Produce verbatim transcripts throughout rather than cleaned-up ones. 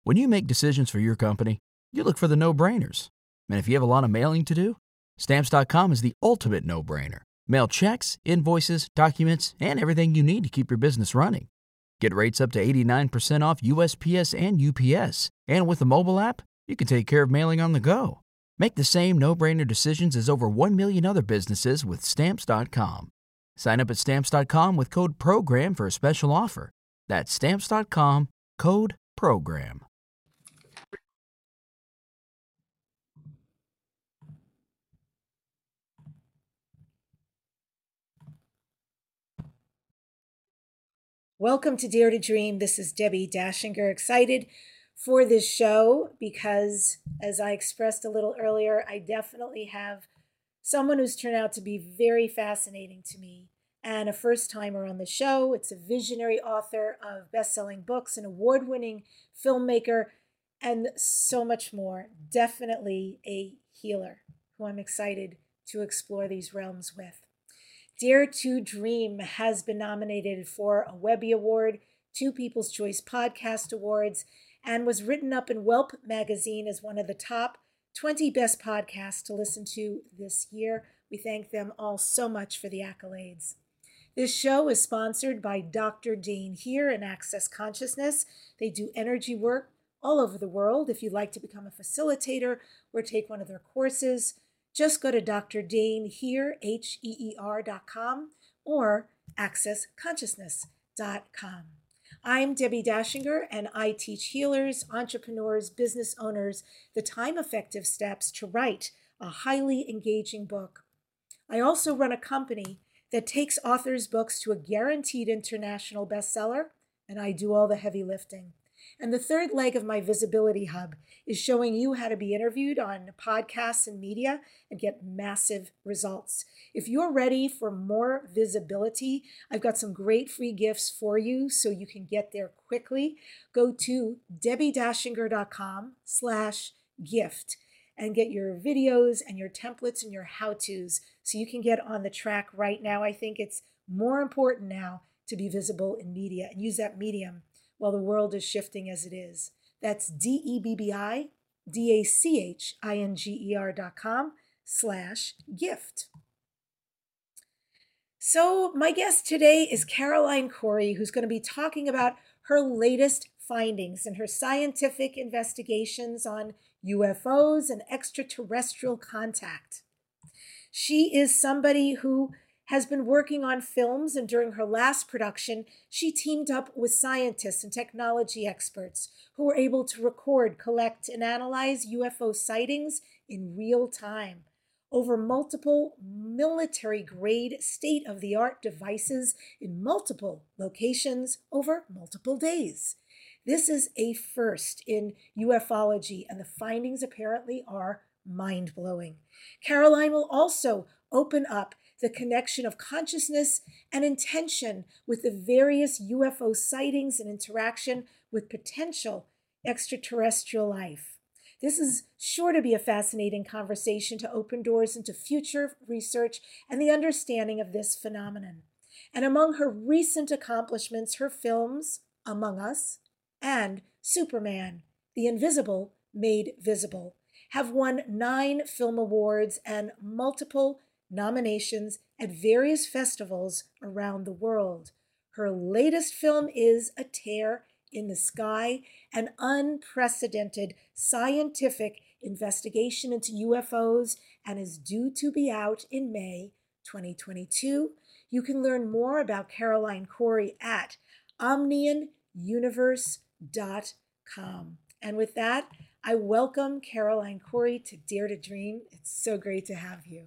When you make decisions for your company, you look for the no-brainers. And if you have a lot of mailing to do, Stamps dot com is the ultimate no-brainer. Mail checks, invoices, documents, and everything you need to keep your business running. Get rates up to eighty-nine percent off U S P S and U P S. And with the mobile app, you can take care of mailing on the go. Make the same no-brainer decisions as over one million other businesses with Stamps dot com. Sign up at Stamps dot com with code PROGRAM for a special offer. That's Stamps dot com, code PROGRAM. Welcome to Dare to Dream. This is Debbie Dashinger. Excited for this show because, as I expressed a little earlier, I definitely have someone who's turned out to be very fascinating to me and a first-timer on the show. It's a visionary author of best-selling books, an award-winning filmmaker, and so much more. Definitely a healer who I'm excited to explore these realms with. Dare to Dream has been nominated for a Webby Award, two People's Choice Podcast Awards, and was written up in Whelp magazine as one of the top twenty best podcasts to listen to this year. We thank them all so much for the accolades. This show is sponsored by Doctor Dane Here and Access Consciousness. They do energy work all over the world. If you'd like to become a facilitator or take one of their courses, just go to Doctor Dane Here, H E E R dot com or access consciousness dot com. I'm Debbie Dashinger, and I teach healers, entrepreneurs, business owners the time-effective steps to write a highly engaging book. I also run a company that takes authors' books to a guaranteed international bestseller, and I do all the heavy lifting. And the third leg of my Visibility Hub is showing you how to be interviewed on podcasts and media and get massive results. If you're ready for more visibility, I've got some great free gifts for you so you can get there quickly. Go to debbiedashinger.com slash gift and get your videos and your templates and your how-tos so you can get on the track right now. I think it's more important now to be visible in media and use that medium while the world is shifting as it is. That's D-E-B-B-I-D-A-C-H-I-N-G-E-R dot com slash gift. So my guest today is Caroline Cory, who's going to be talking about her latest findings and her scientific investigations on U F Os and extraterrestrial contact. She is somebody who has been working on films, and during her last production, she teamed up with scientists and technology experts who were able to record, collect, and analyze U F O sightings in real time over multiple military-grade, state-of-the-art devices in multiple locations over multiple days. This is a first in ufology, and the findings apparently are mind-blowing. Caroline will also open up the connection of consciousness and intention with the various U F O sightings and interaction with potential extraterrestrial life. This is sure to be a fascinating conversation to open doors into future research and the understanding of this phenomenon. And among her recent accomplishments, her films, Among Us and Superman, The Invisible Made Visible, have won nine film awards and multiple nominations at various festivals around the world. Her latest film is A Tear in the Sky, an unprecedented scientific investigation into U F Os, and is due to be out in May twenty twenty-two. You can learn more about Caroline Cory at omnian universe dot com. And with that, I welcome Caroline Cory to Dare to Dream. It's so great to have you.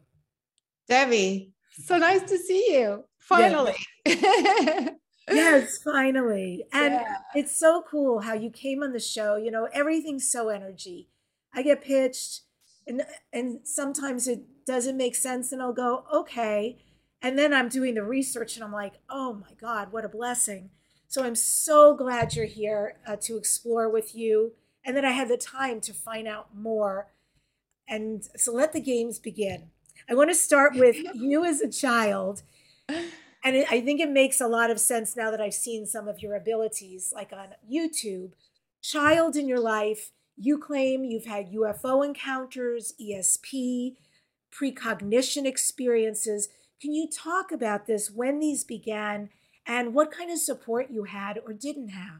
Debbie, so nice to see you. Finally. Yes, yes finally. And yeah. It's so cool how you came on the show. You know, everything's so energy. I get pitched and and sometimes it doesn't make sense and I'll go, okay. And then I'm doing the research and I'm like, oh my God, what a blessing. So I'm so glad you're here uh, to explore with you. And then I had the time to find out more. And so let the games begin. I want to start with you as a child. And it, I think it makes a lot of sense now that I've seen some of your abilities, like on YouTube, child in your life, you claim you've had U F O encounters, E S P, precognition experiences. Can you talk about this, when these began, and what kind of support you had or didn't have?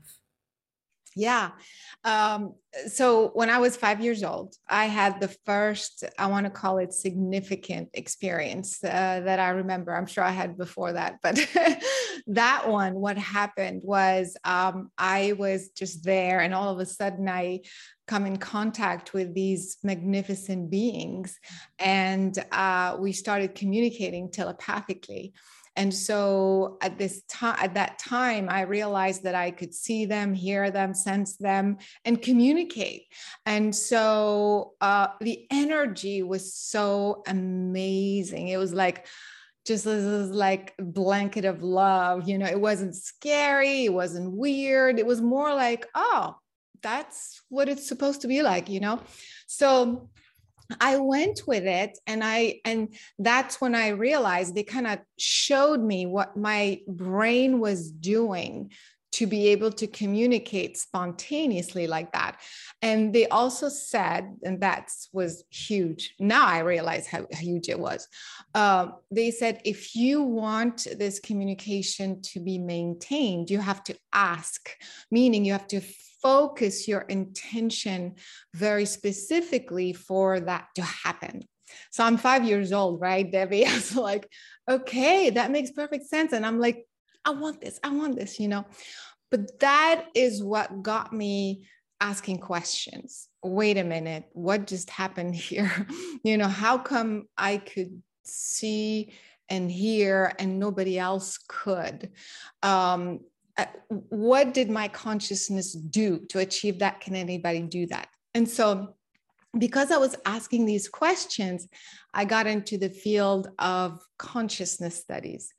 Yeah. Um, so when I was five years old, I had the first, I want to call it significant experience uh, that I remember. I'm sure I had before that, but that one, what happened was um, I was just there, and all of a sudden I come in contact with these magnificent beings, and uh, we started communicating telepathically. And so at this time, at that time, I realized that I could see them, hear them, sense them, and communicate. And so uh, the energy was so amazing. It was like, just this like blanket of love. You know, it wasn't scary. It wasn't weird. It was more like, oh, that's what it's supposed to be like, you know? So I went with it, and I, and that's when I realized they kind of showed me what my brain was doing to be able to communicate spontaneously like that. And they also said, and that was huge. Now I realize how huge it was. Uh, they said, if you want this communication to be maintained, you have to ask, meaning you have to focus your intention very specifically for that to happen. So I'm five years old, right, Debbie? I was like, okay, that makes perfect sense. And I'm like, I want this, I want this, you know. But that is what got me asking questions. Wait a minute, what just happened here? You know, how come I could see and hear and nobody else could? Um, what did my consciousness do to achieve that? Can anybody do that? And so because I was asking these questions, I got into the field of consciousness studies.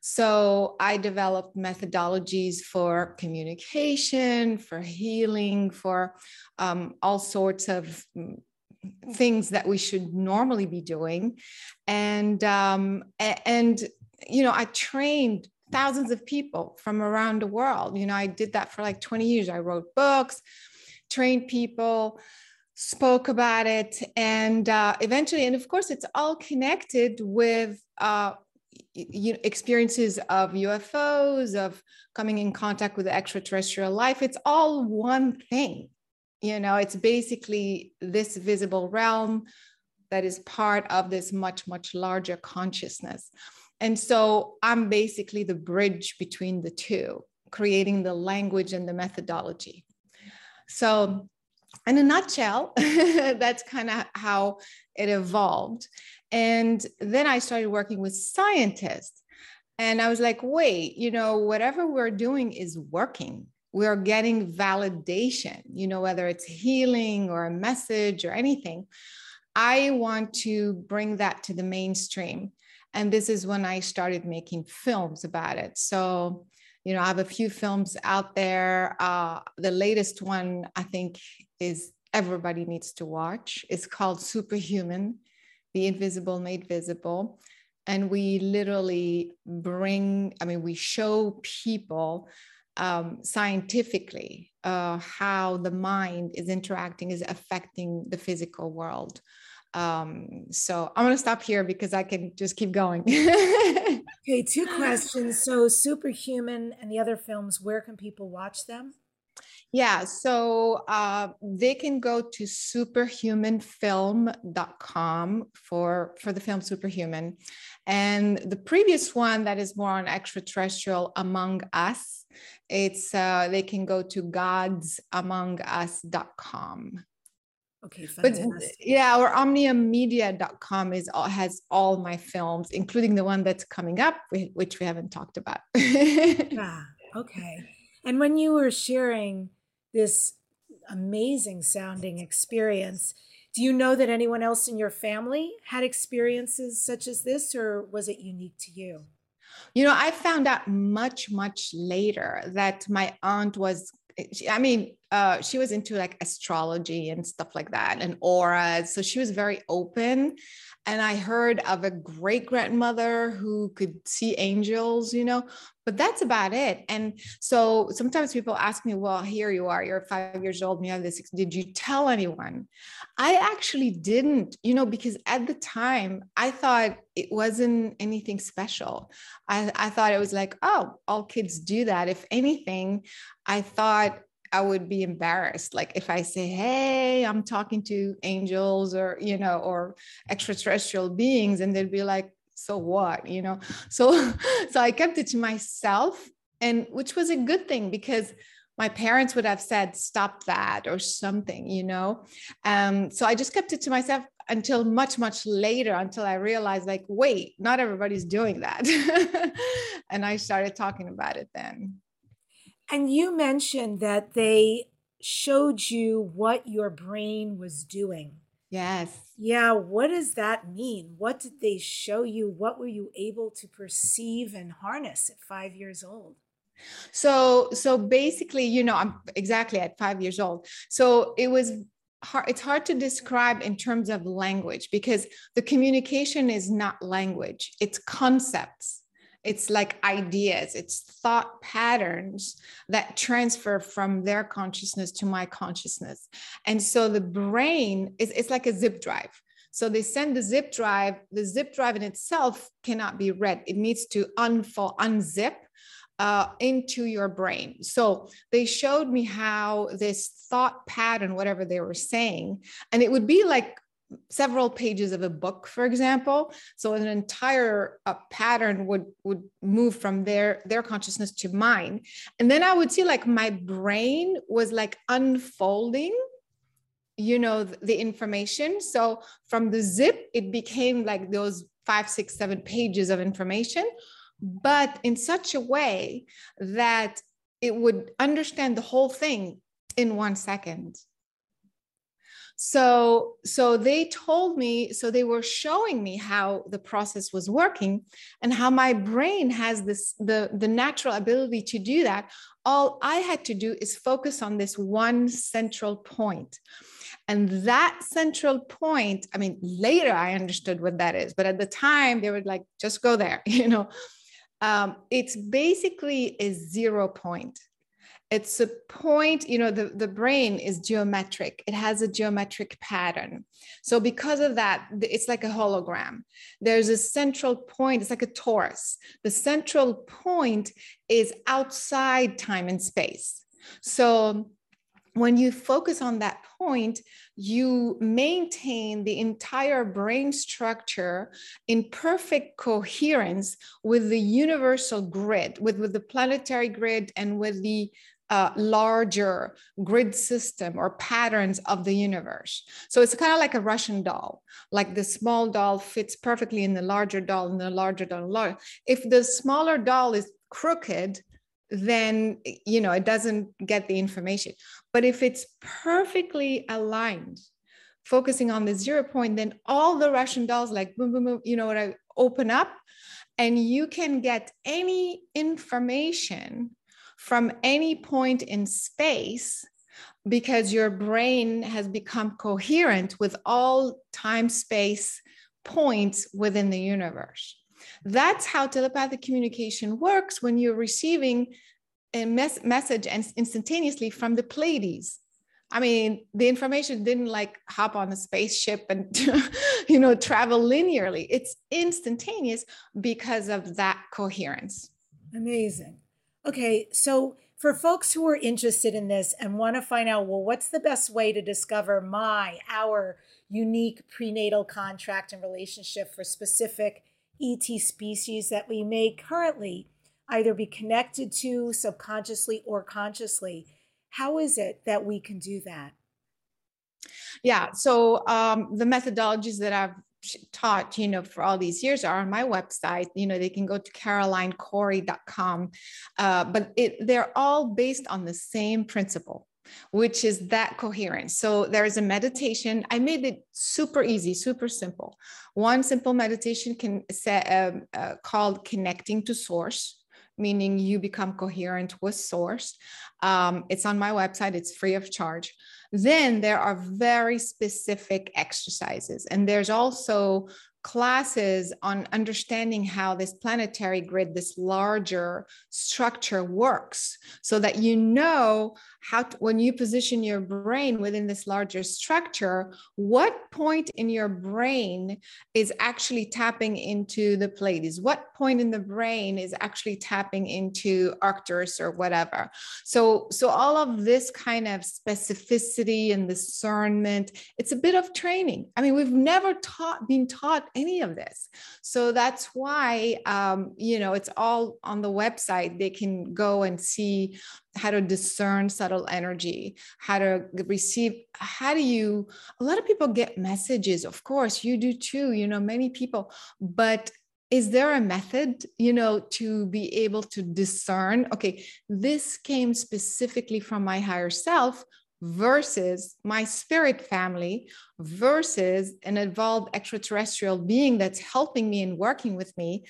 So I developed methodologies for communication, for healing, for um, all sorts of things that we should normally be doing. And, um, and, you know, I trained thousands of people from around the world. You know, I did that for like twenty years. I wrote books, trained people, spoke about it, and uh, eventually, and of course, it's all connected with uh, you know, experiences of U F Os, of coming in contact with extraterrestrial life. It's all one thing. You know, it's basically this visible realm that is part of this much, much larger consciousness. And so I'm basically the bridge between the two, creating the language and the methodology. So in a nutshell, that's kind of how it evolved. And then I started working with scientists. And I was like, wait, you know, whatever we're doing is working. We're getting validation, you know, whether it's healing or a message or anything. I want to bring that to the mainstream. And this is when I started making films about it. So, you know, I have a few films out there. Uh, the latest one, I think, is everybody needs to watch. It's called Superhuman, The Invisible Made Visible. And we literally bring, I mean, we show people um, scientifically uh, how the mind is interacting, is affecting the physical world. Um, so I'm going to stop here because I can just keep going. Okay, two questions. So Superhuman and the other films, where can people watch them? Yeah, so uh, they can go to superhuman film dot com for, for the film Superhuman. And the previous one that is more on extraterrestrial, Among Us, it's uh, they can go to gods among us dot com. Okay, fantastic. But yeah, or omnium media dot com is all, has all my films, including the one that's coming up, which we haven't talked about. Yeah, okay. And when you were sharing this amazing sounding experience, do you know that anyone else in your family had experiences such as this, or was it unique to you? You know, I found out much, much later that my aunt was, I mean, uh, she was into like astrology and stuff like that and auras. So she was very open. And I heard of a great grandmother who could see angels, you know, but that's about it. And so sometimes people ask me, well, here you are, you're five years old and you have this. Did you tell anyone? I actually didn't, you know, because at the time I thought it wasn't anything special. I, I thought it was like, oh, all kids do that. If anything, I thought I would be embarrassed. Like if I say, hey, I'm talking to angels or, you know, or extraterrestrial beings, and they'd be like, so what, you know? So, so I kept it to myself, and which was a good thing because my parents would have said, stop that or something, you know? Um, so I just kept it to myself until much, much later, until I realized like, wait, not everybody's doing that. And I started talking about it then. And you mentioned that they showed you what your brain was doing. Yes. Yeah. What does that mean? What did they show you? What were you able to perceive and harness at five years old? So, so basically, you know, I'm exactly at five years old. So it was hard. It's hard to describe in terms of language because the communication is not language. It's concepts. It's like ideas, it's thought patterns that transfer from their consciousness to my consciousness. And so the brain is, it's like a zip drive. So they send the zip drive, the zip drive in itself cannot be read. It needs to unfold, unzip uh, into your brain. So they showed me how this thought pattern, whatever they were saying, and it would be like several pages of a book, for example. So an entire uh, pattern would, would move from their, their consciousness to mine. And then I would see like my brain was like unfolding, you know, the, the information. So from the zip, it became like those five, six, seven pages of information, but in such a way that it would understand the whole thing in one second. So, so they told me, so they were showing me how the process was working and how my brain has this, the, the natural ability to do that. All I had to do is focus on this one central point. And that central point, I mean, later I understood what that is, but at the time they were like, just go there, you know. Um, it's basically a zero point. It's a point, you know, the, the brain is geometric. It has a geometric pattern. So because of that, it's like a hologram. There's a central point. It's like a torus. The central point is outside time and space. So when you focus on that point, you maintain the entire brain structure in perfect coherence with the universal grid, with, with the planetary grid and with the uh, larger grid system or patterns of the universe. So it's kind of like a Russian doll, like the small doll fits perfectly in the larger doll and the larger doll. Larger. If the smaller doll is crooked, then, you know, it doesn't get the information. But if it's perfectly aligned, focusing on the zero point, then all the Russian dolls like boom, boom, boom, you know, what I open up and you can get any information from any point in space because your brain has become coherent with all time space points within the universe. That's how telepathic communication works when you're receiving a mes- message and instantaneously from the Pleiades. I mean, the information didn't like hop on a spaceship and, you know, travel linearly. It's instantaneous because of that coherence. Amazing. Okay, so for folks who are interested in this and want to find out, well, what's the best way to discover my, our unique prenatal contract and relationship for specific E T species that we may currently either be connected to subconsciously or consciously, how is it that we can do that? Yeah, so um, the methodologies that I've taught, you know, for all these years are on my website. You know, they can go to caroline corey dot com, uh, but it, they're all based on the same principle, which is that coherence. So there's a meditation. I made it super easy, super simple. One simple meditation can set um, uh, called Connecting to Source. meaning you become coherent with source. Um, it's on my website. It's free of charge. Then there are very specific exercises. And there's also classes on understanding how this planetary grid, this larger structure works, so that you know how to, when you position your brain within this larger structure, what point in your brain is actually tapping into the Pleiades, what point in the brain is actually tapping into Arcturus or whatever. So, so all of this kind of specificity and discernment, it's a bit of training. I mean, we've never taught, been taught any of this. So that's why, um, you know, it's all on the website. They can go and see how to discern subtle energy, how to receive, how do you, a lot of people get messages. Of course, you do too, you know, many people, but is there a method, you know, to be able to discern, okay, this came specifically from my higher self versus my spirit family versus an evolved extraterrestrial being that's helping me and working with me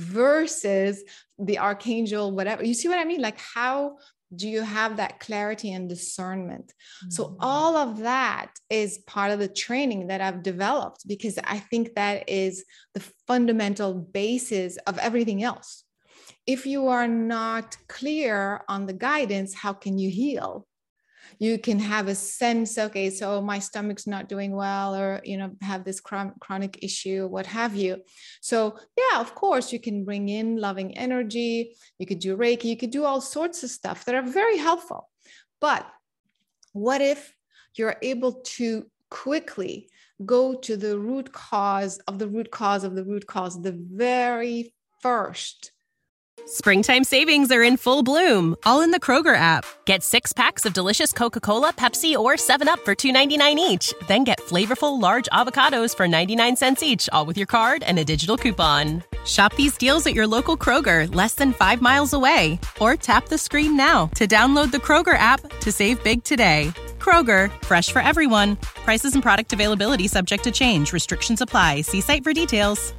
versus the archangel, whatever. You see what I mean? Like, how do you have that clarity and discernment? Mm-hmm. So all of that is part of the training that I've developed, because I think that is the fundamental basis of everything else. If you are not clear on the guidance, how can you heal? You can have a sense, okay, so my stomach's not doing well, or, you know, have this chron- chronic issue, what have you. So yeah, of course, you can bring in loving energy. You could do Reiki. You could do all sorts of stuff that are very helpful. But what if you're able to quickly go to the root cause of the root cause of the root cause, the very first. Springtime savings are in full bloom, all in the Kroger app. Get six packs of delicious Coca-Cola, Pepsi, or seven up for two ninety-nine each. Then get flavorful large avocados for ninety-nine cents each, all with your card and a digital coupon. Shop these deals at your local Kroger, less than five miles away. Or tap the screen now to download the Kroger app to save big today. Kroger, fresh for everyone. Prices and product availability subject to change. Restrictions apply. See site for details.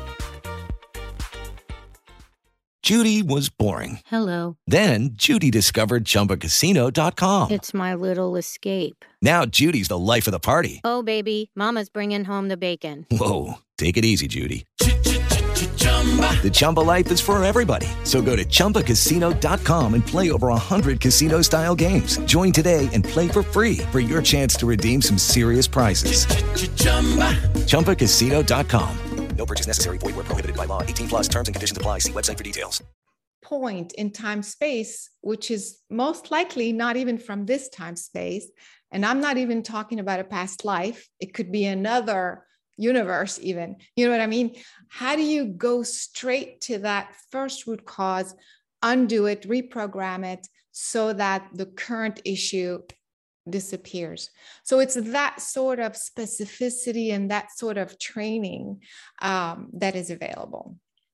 Judy was boring. Hello. Then Judy discovered Chumba Casino dot com. It's my little escape. Now Judy's the life of the party. Oh, baby, mama's bringing home the bacon. Whoa, take it easy, Judy. The Chumba life is for everybody. So go to Chumba Casino dot com and play over one hundred casino-style games. Join today and play for free for your chance to redeem some serious prizes. Chumba Casino dot com. No purchase necessary. Void where prohibited by law. eighteen plus terms and conditions apply. See website for details. Point in time space, which is most likely not even from this time space. And I'm not even talking about a past life. It could be another universe even. You know what I mean? How do you go straight to that first root cause, undo it, reprogram it so that the current issue disappears? So it's that sort of specificity and that sort of training um, that is available.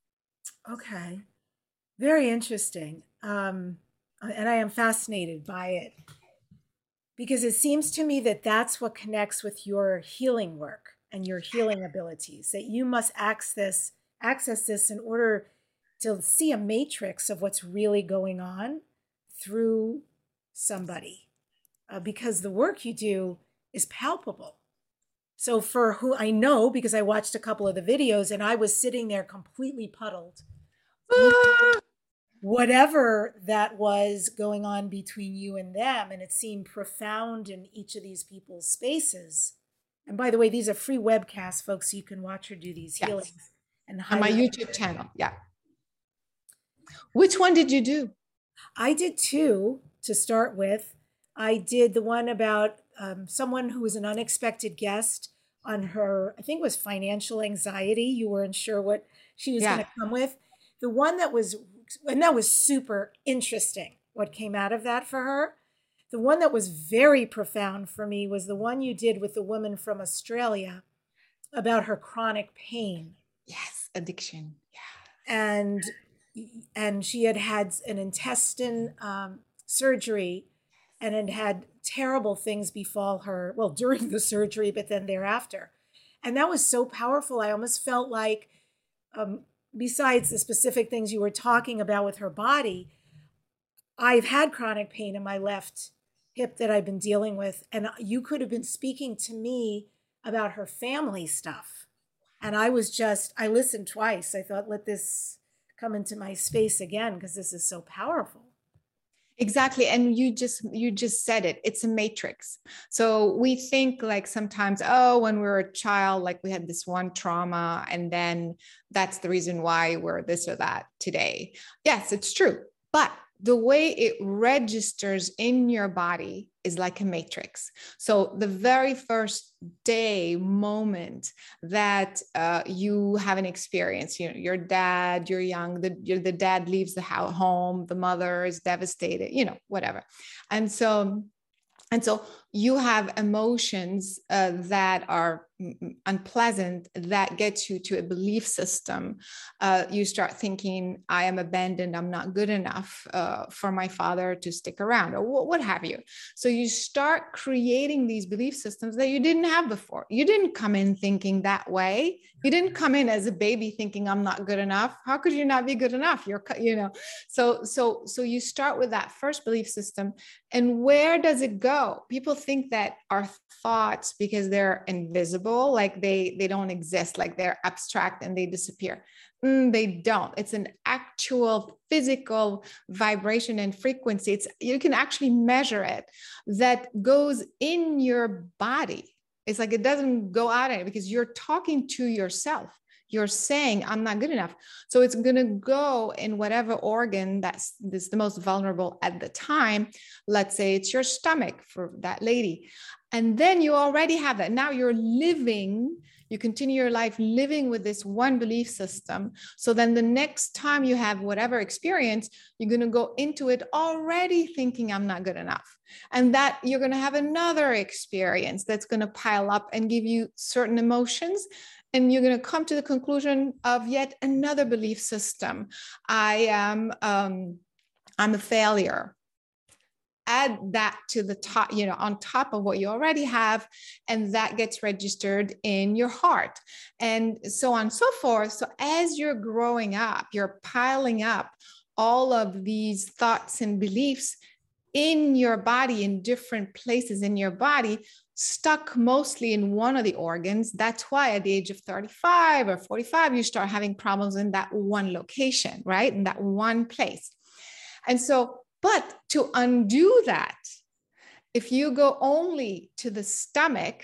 Okay. Very interesting. Um, and I am fascinated by it, because it seems to me that that's what connects with your healing work and your healing abilities, that you must access, access this in order to see a matrix of what's really going on through somebody. Uh, because the work you do is palpable. So for who I know, because I watched a couple of the videos and I was sitting there completely puddled. Ah! Whatever that was going on between you and them, and it seemed profound in each of these people's spaces. And by the way, these are free webcasts, folks, so you can watch her do these yes. healings. And on my YouTube channel, yeah. Which one did you do? I did two to start with. I did the one about um, someone who was an unexpected guest on her, I think it was financial anxiety. You weren't sure what she was yeah. going to come with. The one that was, and that was super interesting, what came out of that for her. The one that was very profound for me was the one you did with the woman from Australia about her chronic pain. Yes, addiction. Yeah. And, and she had had an intestine um, surgery, and had had terrible things befall her, well, during the surgery, but then thereafter. And that was so powerful. I almost felt like um, besides the specific things you were talking about with her body, I've had chronic pain in my left hip that I've been dealing with. And you could have been speaking to me about her family stuff. And I was just, I listened twice. I thought, let this come into my space again, because this is so powerful. Exactly. And you just, you just said it, it's a matrix. So we think like sometimes, oh, when we were a child, like we had this one trauma, and then that's the reason why we're this or that today. Yes, it's true. But the way it registers in your body is like a matrix. So the very first day, moment that uh, you have an experience, you know, your dad, you're young, the, you're, the dad leaves the house, home, the mother is devastated, you know, whatever. And so, and so you have emotions uh, that are unpleasant, that gets you to a belief system. Uh, you start thinking, I am abandoned. I'm not good enough uh, for my father to stick around, or what, what have you. So you start creating these belief systems that you didn't have before. You didn't come in thinking that way. You didn't come in as a baby thinking I'm not good enough. How could you not be good enough? You're, you know, so, so, so you start with that first belief system. And where does it go? People think that our thoughts, because they're invisible, like they, they don't exist, like they're abstract and they disappear. Mm, they don't. It's an actual physical vibration and frequency. It's, you can actually measure it, that goes in your body. It's like, it doesn't go out of it because you're talking to yourself. You're saying, I'm not good enough. So it's going to go in whatever organ that's, that's the most vulnerable at the time. Let's say it's your stomach for that lady. And then you already have that. Now you're living, you continue your life living with this one belief system. So then the next time you have whatever experience, you're going to go into it already thinking I'm not good enough. And that you're going to have another experience that's going to pile up and give you certain emotions. And you're going to come to the conclusion of yet another belief system. I am, um, I'm a failure. Add that to the top, you know, on top of what you already have, and that gets registered in your heart, and so on and so forth. So as you're growing up, you're piling up all of these thoughts and beliefs in your body, in different places in your body, stuck mostly in one of the organs. That's why at the age of thirty-five or forty-five, you start having problems in that one location, right? In that one place. And so, but to undo that, if you go only to the stomach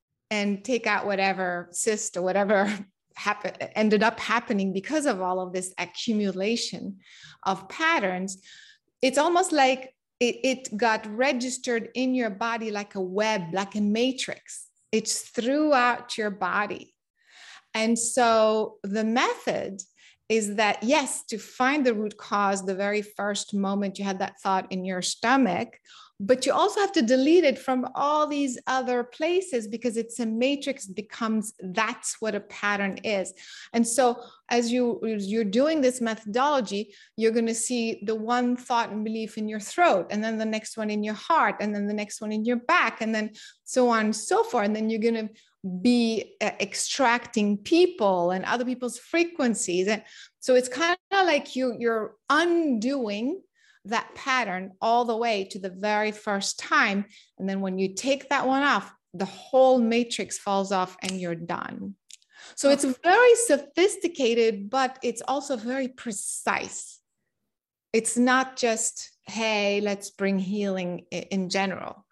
and take out whatever cyst or whatever happen, ended up happening because of all of this accumulation of patterns, it's almost like It, it got registered in your body like a web, like a matrix. It's throughout your body. And so the method is that, yes, to find the root cause, the very first moment you had that thought in your stomach, but you also have to delete it from all these other places because it's a matrix, becomes, that's what a pattern is. And so as you, as you're doing this methodology, you're going to see the one thought and belief in your throat, and then the next one in your heart, and then the next one in your back, and then so on and so forth. And then you're going to be uh, extracting people and other people's frequencies. And so it's kind of like you, you're undoing that pattern all the way to the very first time. And then when you take that one off, the whole matrix falls off and you're done. So it's very sophisticated, but it's also very precise. It's not just, hey, let's bring healing in general.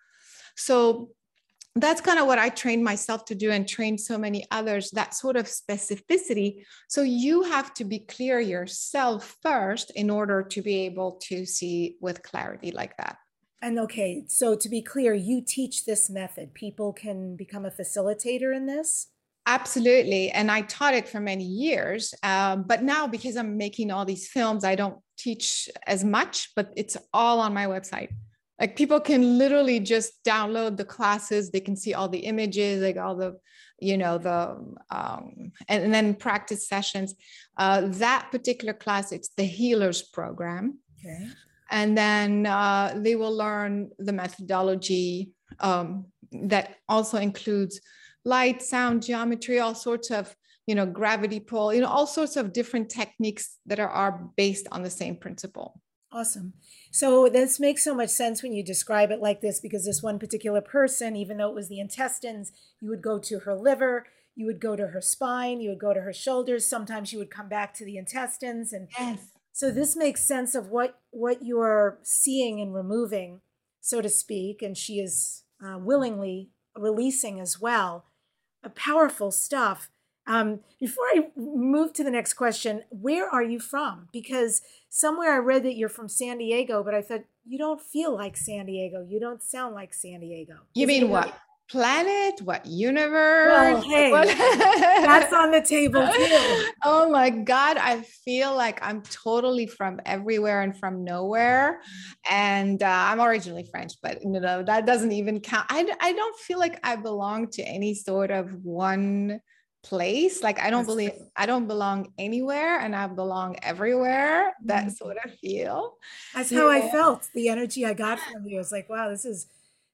So that's kind of what I trained myself to do and trained so many others, that sort of specificity. So you have to be clear yourself first in order to be able to see with clarity like that. And okay, so to be clear, you teach this method. People can become a facilitator in this? Absolutely. And I taught it for many years. Um, but now, because I'm making all these films, I don't teach as much, but it's all on my website. Like people can literally just download the classes. They can see all the images, like all the, you know, the, um, and, and then practice sessions. Uh, that particular class, it's the Healers Program. Okay. And then uh, they will learn the methodology um, that also includes light, sound, geometry, all sorts of you know, gravity pull, you know, all sorts of different techniques that are, are based on the same principle. Awesome. So this makes so much sense when you describe it like this, because this one particular person, even though it was the intestines, you would go to her liver, you would go to her spine, you would go to her shoulders. Sometimes you would come back to the intestines. And yes. So this makes sense of what, what you're seeing and removing, so to speak. And she is uh, willingly releasing as well. A powerful stuff. Um, before I move to the next question, where are you from? Because somewhere I read that you're from San Diego, but I thought you don't feel like San Diego. You don't sound like San Diego. You Is mean what? Right? Planet? What universe? Well, hey, what? That's on the table too. Oh my God. I feel like I'm totally from everywhere and from nowhere. And uh, I'm originally French, but you know, that doesn't even count. I, I don't feel like I belong to any sort of one place. Like I don't That's believe true. I don't belong anywhere and I belong everywhere. That Mhm. sort of feel. That's how Yeah. I felt. The energy I got from you. It's like, wow, this is,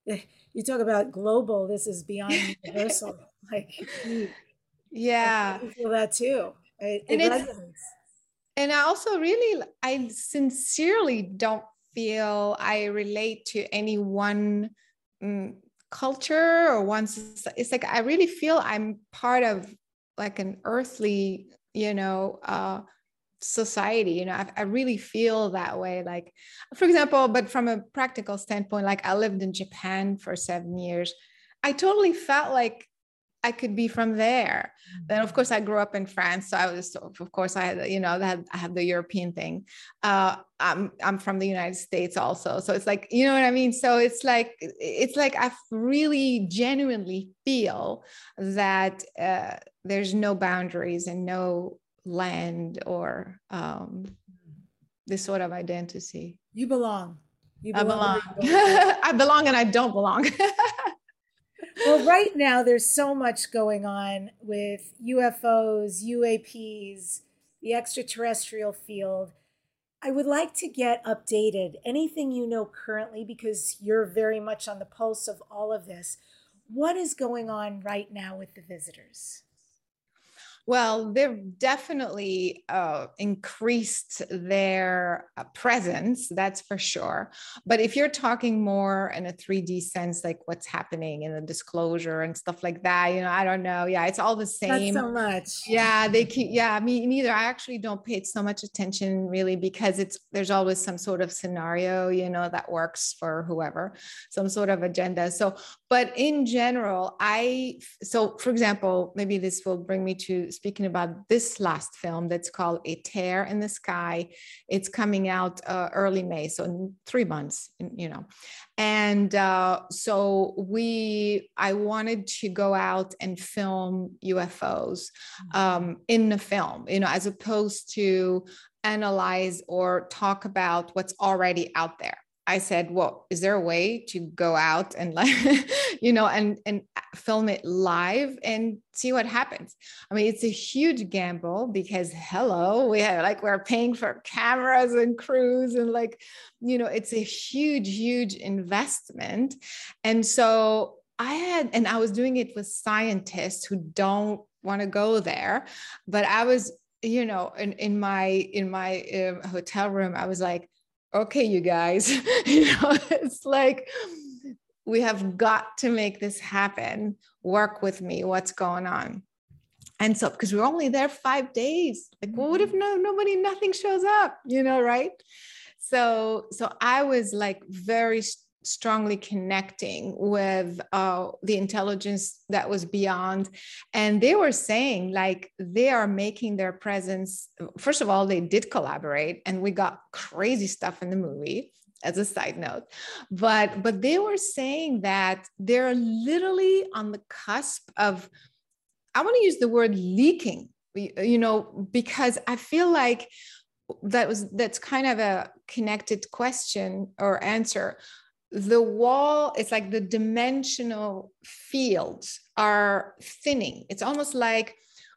you talk about global, this is beyond universal. Like, deep. Yeah. I feel that too. It, And it it's resonates. and I also really I sincerely don't feel I relate to any one mm, culture or one soci- it's like I really feel I'm part of like an earthly, you know, uh society. You know, I, I really feel that way. Like, for example, but from a practical standpoint, like I lived in Japan for seven years. I totally felt like I could be from there. Then, of course, I grew up in France, so I was, of course, I had, you know, that I have the European thing. Uh, I'm, I'm from the United States also, so it's like, you know what I mean. So it's like, it's like I really genuinely feel that uh, there's no boundaries and no land or um, this sort of identity. You belong. You I belong. belong. I belong, and I don't belong. Well, right now there's so much going on with U F Os, U A Ps, the extraterrestrial field. I would like to get updated. Anything you know currently, because you're very much on the pulse of all of this. What is going on right now with the visitors? Well, they've definitely uh, increased their uh, presence, that's for sure. But if you're talking more in a three D sense, like what's happening in the disclosure and stuff like that, you know, I don't know. Yeah, it's all the same. Not so much. Yeah, they keep, yeah, me neither. I actually don't pay so much attention really because it's, there's always some sort of scenario, you know, that works for whoever, some sort of agenda. So, but in general, I, so for example, maybe this will bring me to speaking about this last film that's called A Tear in the Sky. It's coming out uh, early May, so in three months, you know. And uh, so we, I wanted to go out and film U F Os um, in the film, you know, as opposed to analyze or talk about what's already out there. I said, well, is there a way to go out and like, you know, and, and film it live and see what happens? I mean, it's a huge gamble because hello, we have like, we're paying for cameras and crews and like, you know, it's a huge, huge investment. And so I had, and I was doing it with scientists who don't want to go there, but I was, you know, in, in my, in my um, hotel room, I was like, okay, you guys, you know, it's like, we have got to make this happen. Work with me. What's going on? And so, because we're only there five days, like, well, what if no, nobody, nothing shows up, you know, right? So, so I was like very strongly connecting with uh, the intelligence that was beyond. And they were saying like, they are making their presence. First of all, they did collaborate and we got crazy stuff in the movie as a side note, but, but they were saying that they're literally on the cusp of, I want to use the word leaking, you know, because I feel like that was, that's kind of a connected question or answer. The wall, it's like the dimensional fields are thinning. It's almost like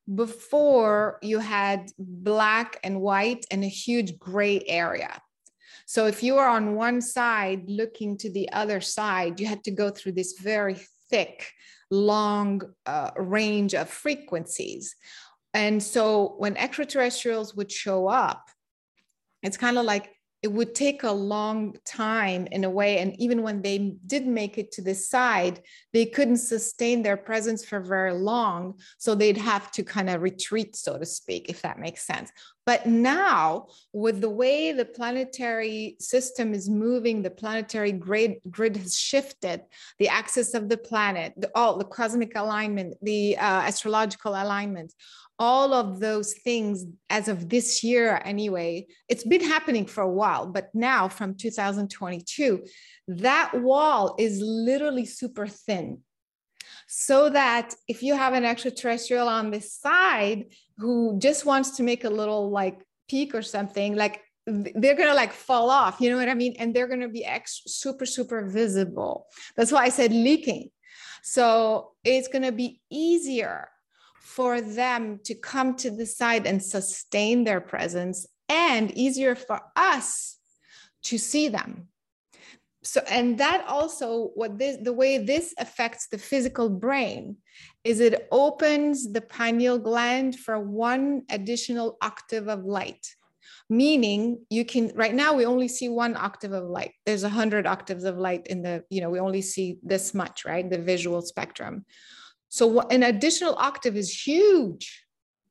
before you had black and white and a huge gray area. So if you were on one side looking to the other side, you had to go through this very thick, long uh, range of frequencies. And so when extraterrestrials would show up, it's kind of like it would take a long time in a way. And even when they did make it to this side, they couldn't sustain their presence for very long. So they'd have to kind of retreat, so to speak, if that makes sense. But now, with the way the planetary system is moving, the planetary grid, grid has shifted, the axis of the planet, the, all the cosmic alignment, the uh, astrological alignment, all of those things as of this year anyway, it's been happening for a while, but now from two thousand twenty-two, that wall is literally super thin. So that if you have an extraterrestrial on this side who just wants to make a little like peak or something, like they're going to like fall off, you know what I mean? And they're going to be ex- super, super visible. That's why I said leaking. So it's going to be easier for them to come to the side and sustain their presence, and easier for us to see them. So, and that also, what this, the way this affects the physical brain is it opens the pineal gland for one additional octave of light. Meaning you can, right now we only see one octave of light. There's a hundred octaves of light in the, you know, we only see this much, right? The visual spectrum. So an additional octave is huge.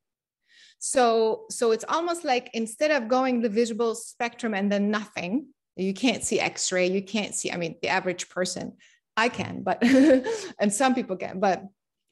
So, so it's almost like instead of going the visual spectrum and then nothing, you can't see X-ray, you can't see, I mean, the average person, I can, but, and some people can, but,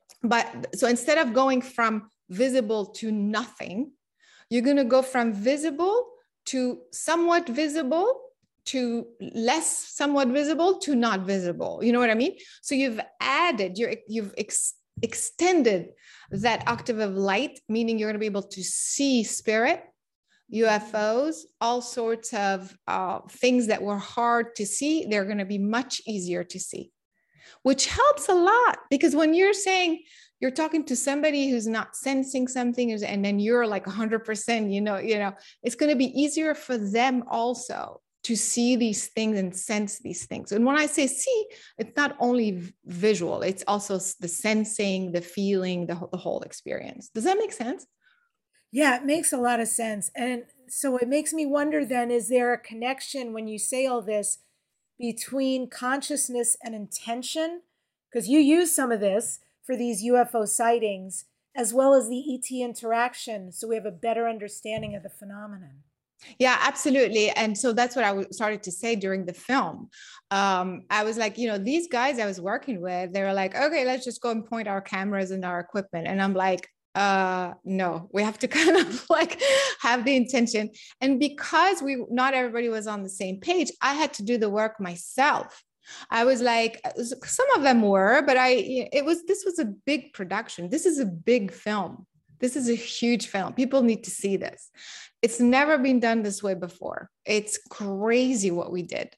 but, so instead of going from visible to nothing, you're going to go from visible to somewhat visible to less somewhat visible to not visible. You know what I mean? So you've added, you're, you've ex- extended that octave of light, meaning you're going to be able to see spirit, U F Os, all sorts of uh, things that were hard to see. They're going to be much easier to see, which helps a lot, because when you're saying you're talking to somebody who's not sensing something, and then you're like one hundred percent, you know, you know, it's going to be easier for them also to see these things and sense these things. And when I say see, it's not only visual, it's also the sensing, the feeling, the, the whole experience. Does that make sense? Yeah, it makes a lot of sense. And so it makes me wonder then, is there a connection when you say all this between consciousness and intention? Because you use some of this for these U F O sightings, as well as the E T interaction, so we have a better understanding of the phenomenon. Yeah, absolutely. And so that's what I started to say during the film. Um, I was like, you know, these guys I was working with, they were like, okay, let's just go and point our cameras and our equipment. And I'm like, uh, no, we have to kind of like have the intention. And because we, not everybody was on the same page, I had to do the work myself. I was like, some of them were, but I, it was, this was a big production. This is a big film. This is a huge film. People need to see this. It's never been done this way before. It's crazy what we did.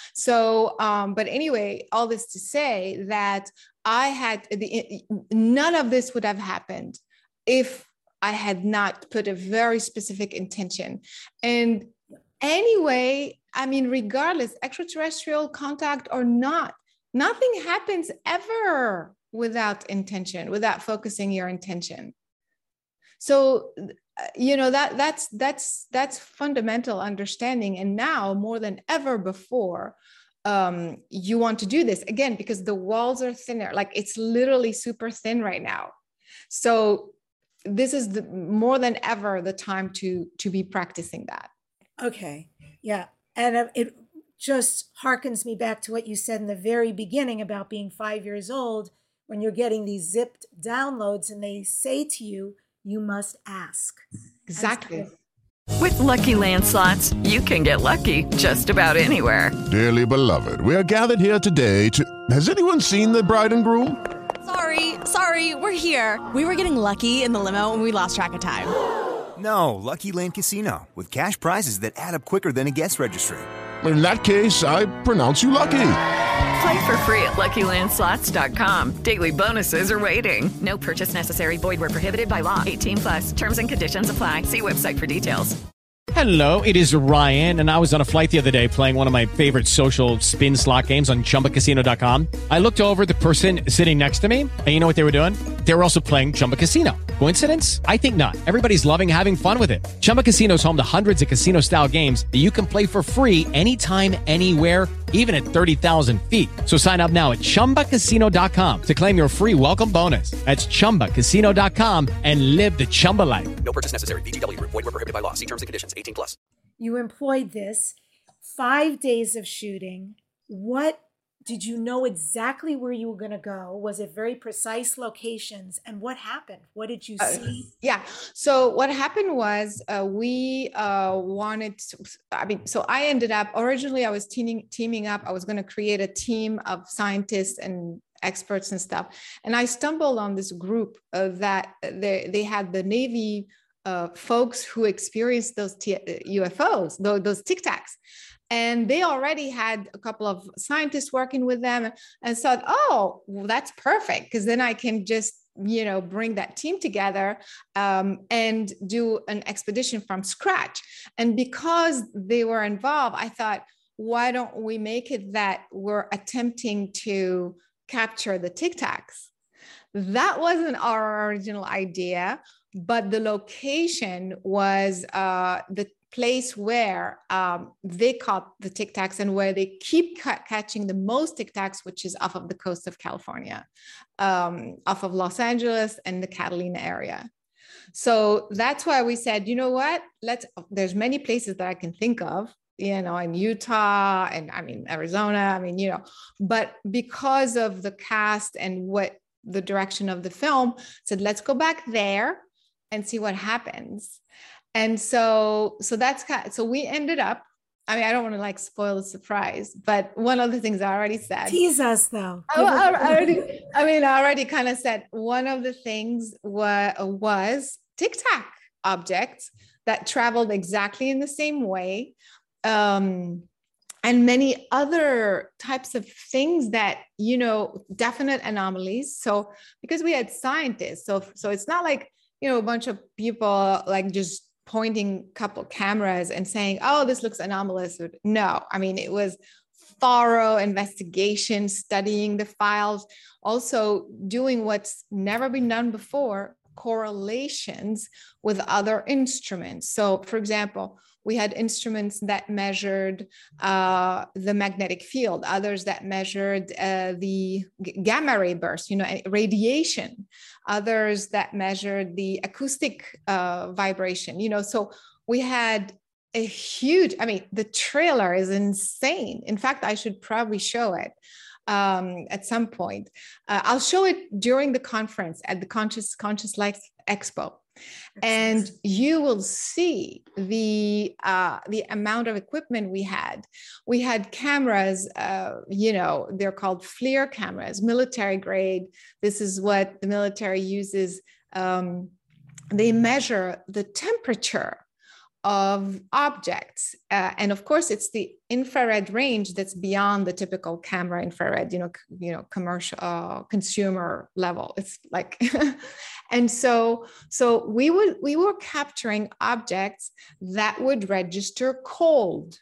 So, um, but anyway, all this to say that I had, the, none of this would have happened if I had not put a very specific intention. And anyway, I mean, regardless, extraterrestrial contact or not, nothing happens ever without intention, without focusing your intention. So, you know, that that's that's that's fundamental understanding. And now more than ever before, um, you want to do this again, because the walls are thinner. Like it's literally super thin right now. So this is the more than ever the time to to be practicing that. Okay. Yeah. And it just harkens me back to what you said in the very beginning about being five years old, when you're getting these zipped downloads and they say to you, you must ask. Exactly. With Lucky Land Slots, you can get lucky just about anywhere. Dearly beloved, we are gathered here today to... Has anyone seen the bride and groom? Sorry, sorry, we're here. We were getting lucky in the limo and we lost track of time. No, Lucky Land Casino, with cash prizes that add up quicker than a guest registry. In that case, I pronounce you lucky. Play for free at Lucky Land Slots dot com. Daily bonuses are waiting. No purchase necessary. Void where prohibited by law. eighteen plus. Terms and conditions apply. See website for details. Hello, it is Ryan, and I was on a flight the other day playing one of my favorite social spin slot games on Chumba Casino dot com. I looked over at the person sitting next to me, and you know what they were doing? They were also playing Chumba Casino. Coincidence? I think not. Everybody's loving having fun with it. Chumba Casino is home to hundreds of casino-style games that you can play for free anytime, anywhere, even at thirty thousand feet. So sign up now at Chumba Casino dot com to claim your free welcome bonus. That's Chumba Casino dot com and live the Chumba life. No purchase necessary. V G W. Void where prohibited by law. See terms and conditions. eighteen plus. You employed this five days of shooting. What did you know exactly where you were going to go? Was it very precise locations? And what happened? What did you see? Uh, yeah. So what happened was uh, we uh, wanted to, I mean, so I ended up, originally I was teaming, teaming up. I was going to create a team of scientists and experts and stuff. And I stumbled on this group uh, that they, they had the Navy uh, folks who experienced those T- U F Os, those, those Tic Tacs. And they already had a couple of scientists working with them and thought, oh, well, that's perfect. Because then I can just, you know, bring that team together um, and do an expedition from scratch. And because they were involved, I thought, why don't we make it that we're attempting to capture the Tic Tacs? That wasn't our original idea, but the location was uh, the place where um, they caught the Tic Tacs and where they keep ca- catching the most Tic Tacs, which is off of the coast of California, um, off of Los Angeles and the Catalina area. So that's why we said, you know what, let's, there's many places that I can think of, you know, in Utah and I mean, Arizona, I mean, you know, but because of the cast and what the direction of the film said, let's go back there and see what happens. And so, so that's kind of, so we ended up, I mean, I don't want to like spoil the surprise, but one of the things I already said. Tease us though. I, I, already, I mean, I already kind of said one of the things was, was Tic Tac objects that traveled exactly in the same way. Um, and many other types of things that, you know, definite anomalies. So because we had scientists, so, so it's not like, you know, a bunch of people like just pointing a couple cameras and saying, oh, this looks anomalous. No, I mean, it was thorough investigation, studying the files, also doing what's never been done before, correlations with other instruments. So for example, we had instruments that measured uh, the magnetic field, others that measured uh, the gamma ray burst, you know, radiation, others that measured the acoustic uh, vibration, you know, so we had a huge, I mean, the trailer is insane. In fact, I should probably show it um, at some point. Uh, I'll show it during the conference at the Conscious, Conscious Life Expo. And you will see the uh, the amount of equipment we had. We had cameras, uh, you know, they're called FLIR cameras, military grade. This is what the military uses. Um, they measure the temperature of objects. Uh, and of course, it's the infrared range that's beyond the typical camera infrared, you know, c- you know, commercial, uh, consumer level. It's like, and so, so we would, we were capturing objects that would register cold.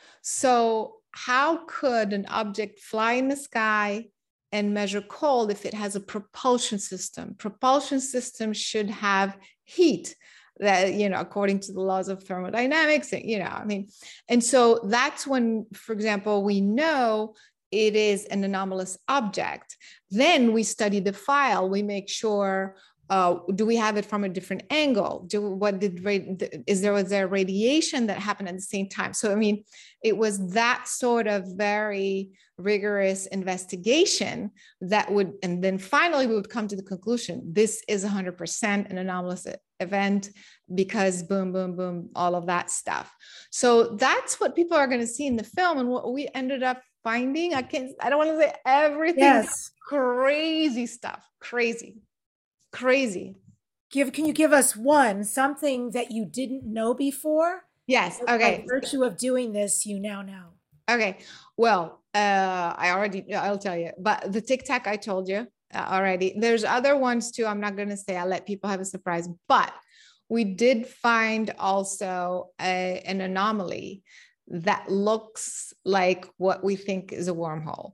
So how could an object fly in the sky and measure cold if it has a propulsion system? Propulsion system should have heat. That, you know, according to the laws of thermodynamics, you know, I mean, and so that's when, for example, we know it is an anomalous object. Then we study the file. We make sure, uh, do we have it from a different angle? Do what did, is there, was there radiation that happened at the same time? So, I mean, it was that sort of very rigorous investigation that would, and then finally we would come to the conclusion, this is one hundred percent an anomalous event because boom, boom, boom, all of that stuff. So that's what people are going to see in the film. And what we ended up finding, I can't, I don't want to say everything, yes. Crazy stuff, crazy, crazy. Give, can you give us one, something that you didn't know before? Yes. Okay. By virtue of doing this, you now know. Okay. Well, uh, I already, I'll tell you, but the Tic Tac I told you uh, already. There's other ones too. I'm not going to say, I'll let people have a surprise, but we did find also a, an anomaly that looks like what we think is a wormhole.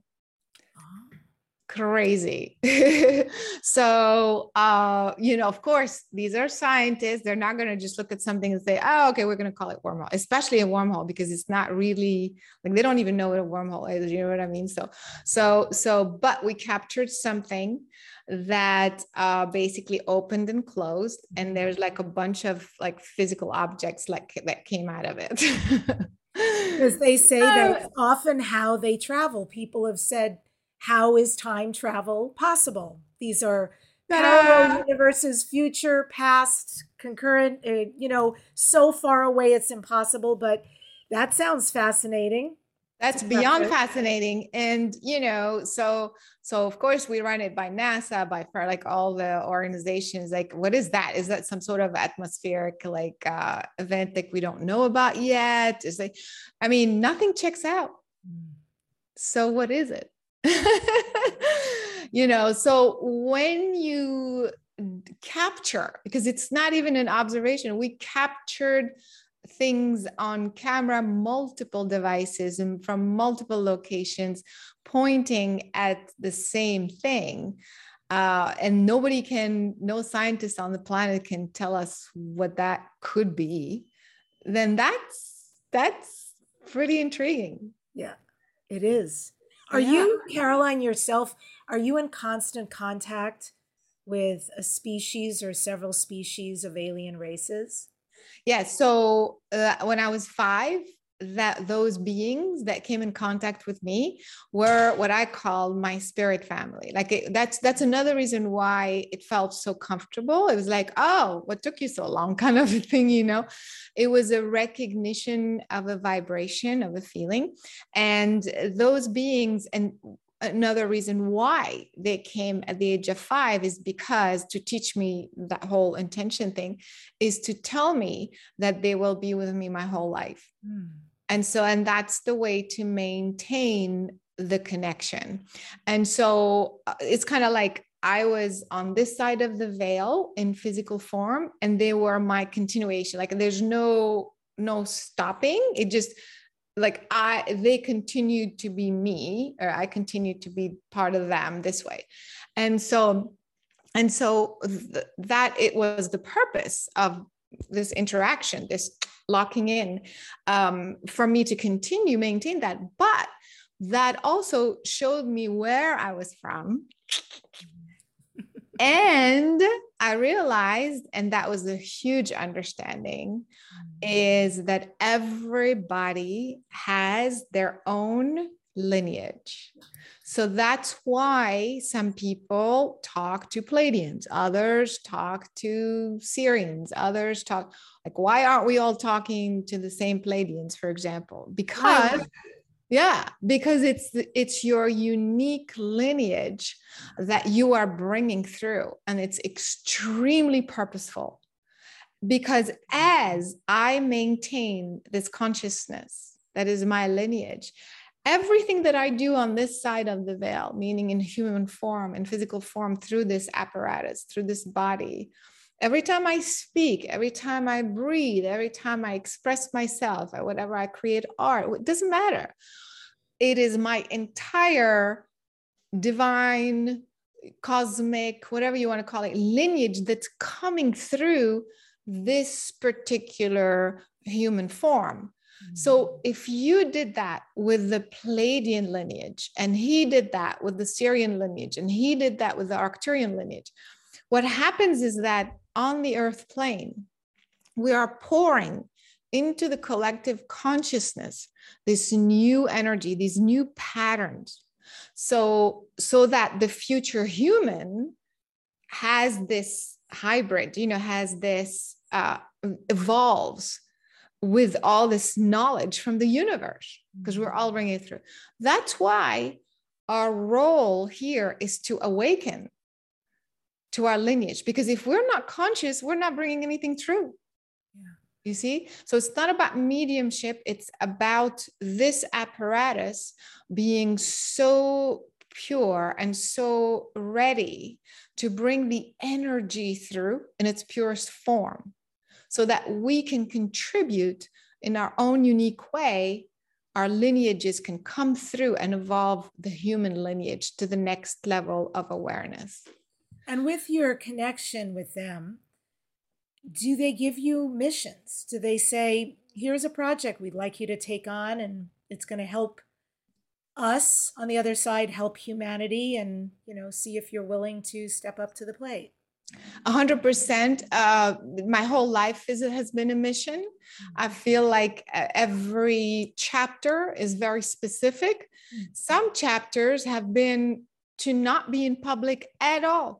Crazy. So, uh, you know, of course, these are scientists. They're not going to just look at something and say, oh, okay, we're going to call it wormhole, especially a wormhole, because it's not really like, they don't even know what a wormhole is. You know what I mean? So, so, so, but we captured something that uh, basically opened and closed. And there's like a bunch of like physical objects like that came out of it. Because they say that it's often how they travel. People have said, how is time travel possible? These are parallel universes, future, past, concurrent, uh, you know, so far away it's impossible, but that sounds fascinating. That's beyond fascinating. And, you know, so, so of course we run it by NASA, by for like all the organizations, like, what is that? Is that some sort of atmospheric, like, uh, event that we don't know about yet? Is like, I mean, nothing checks out. So what is it? You know, so when you capture, because it's not even an observation, we captured things on camera, multiple devices and from multiple locations pointing at the same thing. Uh, and nobody can, no scientist on the planet can tell us what that could be. Then that's, that's pretty intriguing. Yeah, it is. Are Yeah. you, Caroline, yourself, are you in constant contact with a species or several species of alien races? Yeah. So uh, when I was five, that those beings that came in contact with me were what I call my spirit family. Like it, that's that's another reason why it felt so comfortable. It was like, oh, what took you so long, kind of a thing, you know. It was a recognition of a vibration, of a feeling, and those beings. And another reason why they came at the age of five is because to teach me that whole intention thing is to tell me that they will be with me my whole life. Mm. And so, and that's the way to maintain the connection. And so it's kind of like I was on this side of the veil in physical form, and they were my continuation. Like there's no, no stopping. It just, like I, they continued to be me, or I continued to be part of them this way. And so, and so th- that it was the purpose of this interaction, this locking in, um, for me to continue maintain that. But that also showed me where I was from. And I realized, and that was a huge understanding, is that everybody has their own lineage. So that's why some people talk to Pleiadians, others talk to Sirians, others talk, like, why aren't we all talking to the same Pleiadians, for example? Because Yeah, because it's it's your unique lineage that you are bringing through, and it's extremely purposeful. Because as I maintain this consciousness that is my lineage, everything that I do on this side of the veil, meaning in human form, in physical form, through this apparatus, through this body, every time I speak, every time I breathe, every time I express myself, or whatever I create art, it doesn't matter. It is my entire divine, cosmic, whatever you want to call it, lineage that's coming through this particular human form. Mm-hmm. So if you did that with the Pleiadian lineage, and he did that with the Sirian lineage, and he did that with the Arcturian lineage, what happens is that on the earth plane, we are pouring into the collective consciousness this new energy, these new patterns, so so that the future human has this hybrid, you know, has this uh, evolves with all this knowledge from the universe, because we're all bringing it through. That's why our role here is to awaken to our lineage, because if we're not conscious, we're not bringing anything through. Yeah. You see? So it's not about mediumship. It's about this apparatus being so pure and so ready to bring the energy through in its purest form. so that we can contribute in our own unique way. Our lineages can come through and evolve the human lineage to the next level of awareness. And with your connection with them, do they give you missions? Do they say, here's a project we'd like you to take on, and it's going to help us on the other side, help humanity, and, you know, see if you're willing to step up to the plate? A hundred percent. Uh, my whole life is, it has been a mission. I feel like every chapter is very specific. Some chapters have been to not be in public at all,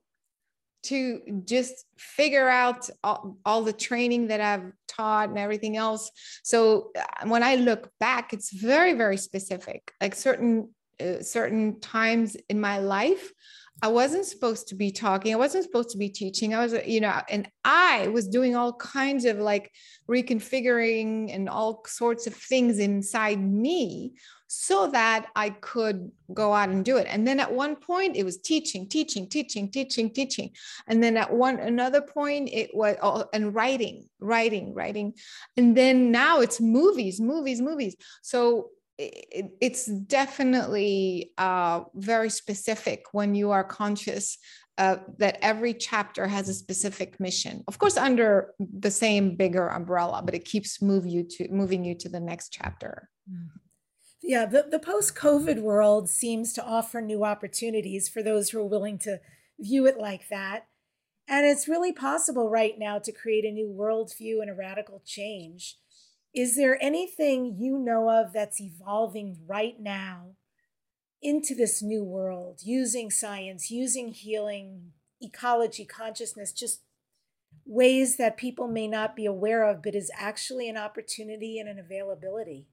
to just figure out all, all the training that I've taught and everything else. So when I look back, it's very, very specific. Like certain, uh, certain times in my life, I wasn't supposed to be talking. I wasn't supposed to be teaching. I was, you know, and I was doing all kinds of like reconfiguring and all sorts of things inside me so that I could go out and do it. And then at one point it was teaching, teaching, teaching, teaching, teaching. And then at one, another point it was, oh, and writing, writing, writing. And then now it's movies, movies, movies. So It, it's definitely uh, very specific when you are conscious uh, that every chapter has a specific mission, of course, under the same bigger umbrella, but it keeps move you to, moving you to the next chapter. Yeah, the, the post-COVID world seems to offer new opportunities for those who are willing to view it like that. And it's really possible right now to create a new worldview and a radical change. Is there anything you know of that's evolving right now into this new world, using science, using healing, ecology, consciousness, just ways that people may not be aware of, but is actually an opportunity and an availability?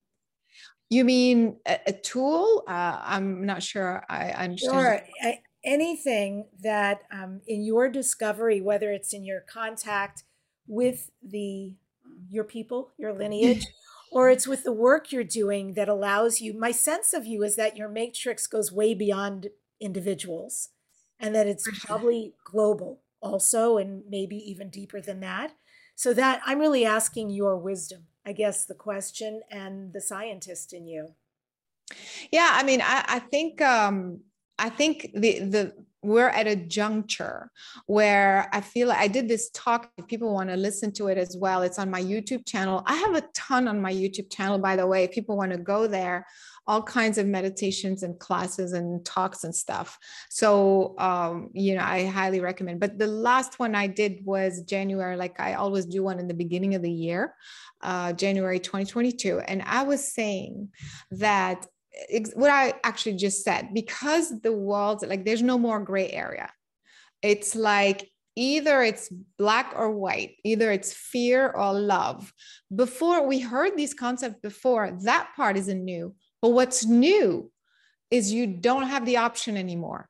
You mean a, a tool? Uh, I'm not sure I understand. Sure. I, anything that um, in your discovery, whether it's in your contact with the your people, your lineage, or it's with the work you're doing that allows you, my sense of you is that your matrix goes way beyond individuals and that it's probably global also, and maybe even deeper than that. So that I'm really asking your wisdom, I guess, the question, and the scientist in you. Yeah, I mean, I, I think, um, I think the, the, we're at a juncture where I feel like I did this talk. If people want to listen to it as well, it's on my YouTube channel. I have a ton on my YouTube channel, by the way, if people want to go there, all kinds of meditations and classes and talks and stuff. So, um, you know, I highly recommend, but the last one I did was January, like I always do one in the beginning of the year, uh, January, twenty twenty-two. And I was saying that what I actually just said, because the world, like there's no more gray area. It's like either it's black or white, either it's fear or love. Before, we heard these concepts before, that part isn't new. But what's new is you don't have the option anymore.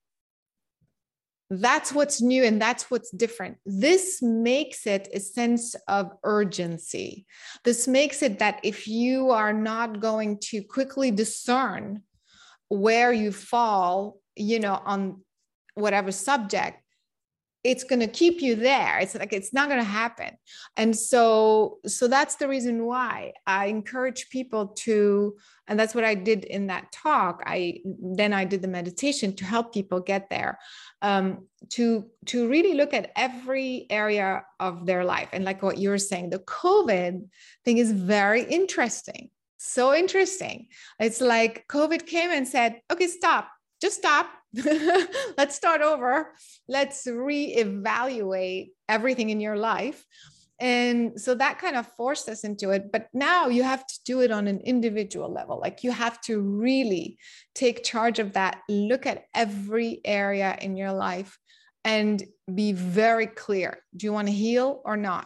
That's what's new and that's what's different. This makes it a sense of urgency. This makes it that if you are not going to quickly discern where you fall, you know, on whatever subject, it's going to keep you there. It's like, it's not going to happen. And so, so that's the reason why I encourage people to, and that's what I did in that talk. I, then I did the meditation to help people get there, um, to, to really look at every area of their life. And like what you're saying, the COVID thing is very interesting. So interesting. It's like COVID came and said, okay, stop, just stop. Let's start over. Let's reevaluate everything in your life. And so that kind of forced us into it. But now you have to do it on an individual level. Like you have to really take charge of that. Look at every area in your life and be very clear. Do you want to heal or not?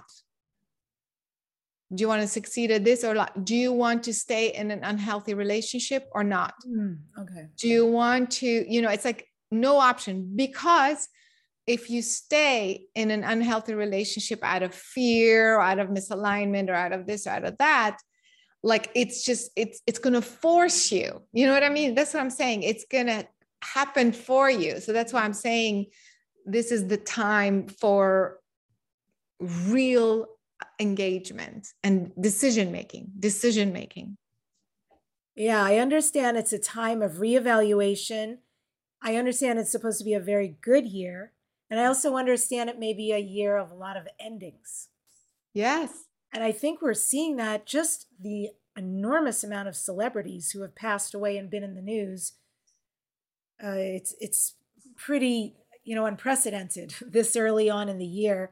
Do you want to succeed at this or not? Do you want to stay in an unhealthy relationship or not? Mm, okay. Do you want to, you know, it's like no option, because if you stay in an unhealthy relationship out of fear or out of misalignment or out of this or out of that, like it's just, it's, it's going to force you. You know what I mean? That's what I'm saying. It's going to happen for you. So that's why I'm saying this is the time for real engagement and decision making, decision making. Yeah, I understand it's a time of reevaluation. I understand it's supposed to be a very good year. And I also understand it may be a year of a lot of endings. Yes. And I think we're seeing that just the enormous amount of celebrities who have passed away and been in the news. Uh, it's it's pretty, you know, unprecedented this early on in the year.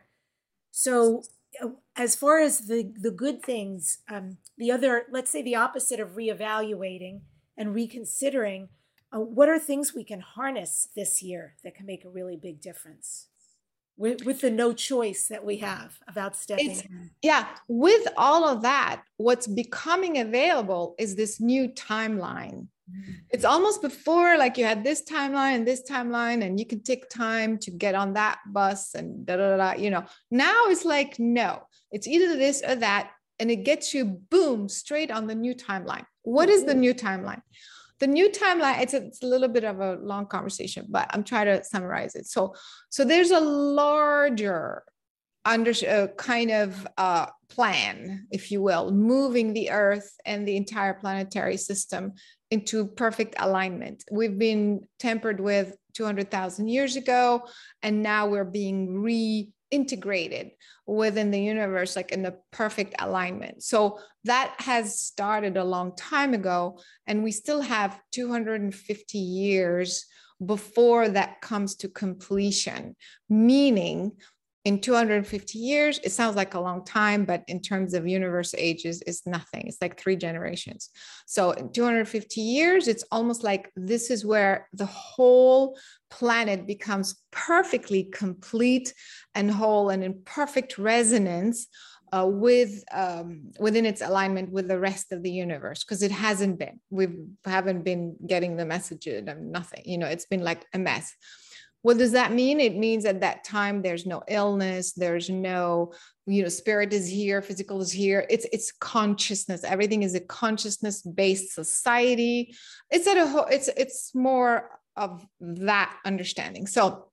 So as far as the, the good things, um, the other, let's say the opposite of reevaluating and reconsidering, uh, what are things we can harness this year that can make a really big difference with, with the no choice that we have about stepping It's, in? Yeah, with all of that, what's becoming available is this new timeline. It's almost before, like you had this timeline and this timeline, and you can take time to get on that bus and da da da. You know, now it's like, no, it's either this or that, and it gets you boom straight on the new timeline. What is the new timeline? The new timeline, it's a, it's a little bit of a long conversation, but I'm trying to summarize it. So, so there's a larger under uh, kind of uh, plan, if you will, moving the Earth and the entire planetary system into perfect alignment. We've been tempered with two hundred thousand years ago, and now we're being reintegrated within the universe, like in a perfect alignment. So that has started a long time ago, and we still have two hundred fifty years before that comes to completion, meaning in two hundred fifty years, it sounds like a long time, but in terms of universe ages, it's nothing. It's like three generations. So in two hundred fifty years, it's almost like this is where the whole planet becomes perfectly complete and whole and in perfect resonance uh, with um, within its alignment with the rest of the universe, because it hasn't been. We haven't been getting the messages and nothing. You know, it's been like a mess. What does that mean? It means at that time, there's no illness, there's no, you know, spirit is here, physical is here. It's it's consciousness. Everything is a consciousness-based society. It's at a whole, it's it's more of that understanding. So,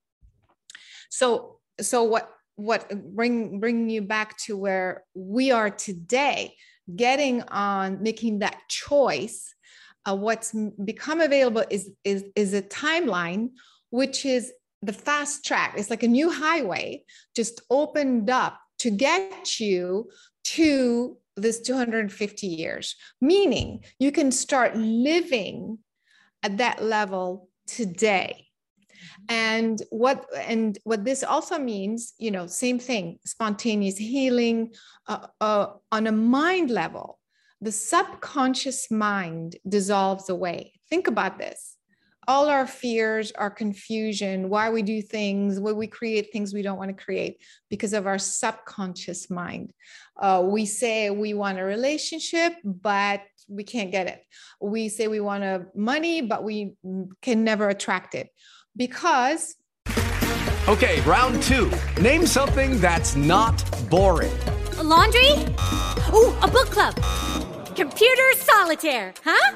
so so what what bring bring you back to where we are today, getting on, making that choice. Uh, what's become available is is is a timeline, which is the fast track. It's like a new highway just opened up to get you to this two hundred fifty years, meaning you can start living at that level today. And what and what this also means, you know, same thing, spontaneous healing uh, uh, on a mind level. The subconscious mind dissolves away. Think about this. All our fears, our confusion, why we do things, why we create things we don't want to create, because of our subconscious mind. Uh, we say we want a relationship, but we can't get it. We say we want a money, but we can never attract it because. Okay, round two. Name something that's not boring. A laundry? Ooh, a book club. Computer solitaire, huh?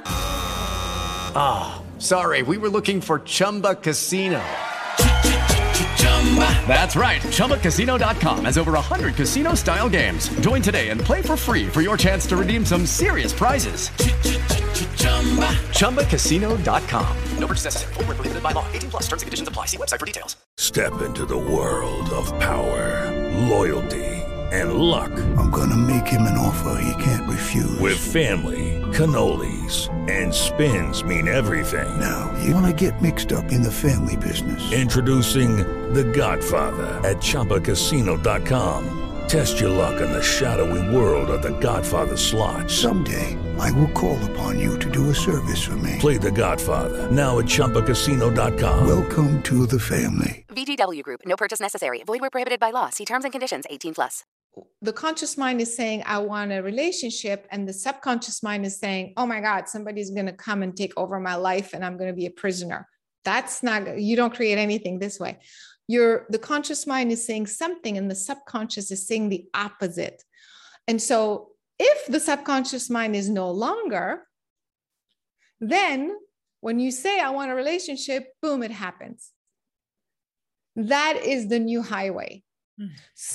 Ah. Sorry, we were looking for Chumba Casino. That's right. Chumba Casino dot com has over one hundred casino-style games. Join today and play for free for your chance to redeem some serious prizes. Chumba Casino dot com. No purchase necessary. Void where prohibited by law. eighteen plus. Terms and conditions apply. See website for details. Step into the world of power, loyalty, and luck. I'm gonna make him an offer he can't refuse. With family, cannolis, and spins mean everything. Now, you wanna get mixed up in the family business. Introducing The Godfather at Chumba Casino dot com. Test your luck in the shadowy world of The Godfather slot. Someday, I will call upon you to do a service for me. Play The Godfather, now at Chumba Casino dot com. Welcome to the family. V G W Group. No purchase necessary. Void where prohibited by law. See terms and conditions. eighteen plus. The conscious mind is saying, I want a relationship. And the subconscious mind is saying, oh my God, somebody's going to come and take over my life and I'm going to be a prisoner. That's not, you don't create anything this way. You're, the conscious mind is saying something and the subconscious is saying the opposite. And so if the subconscious mind is no longer, then when you say, I want a relationship, boom, it happens. That is the new highway. Mm.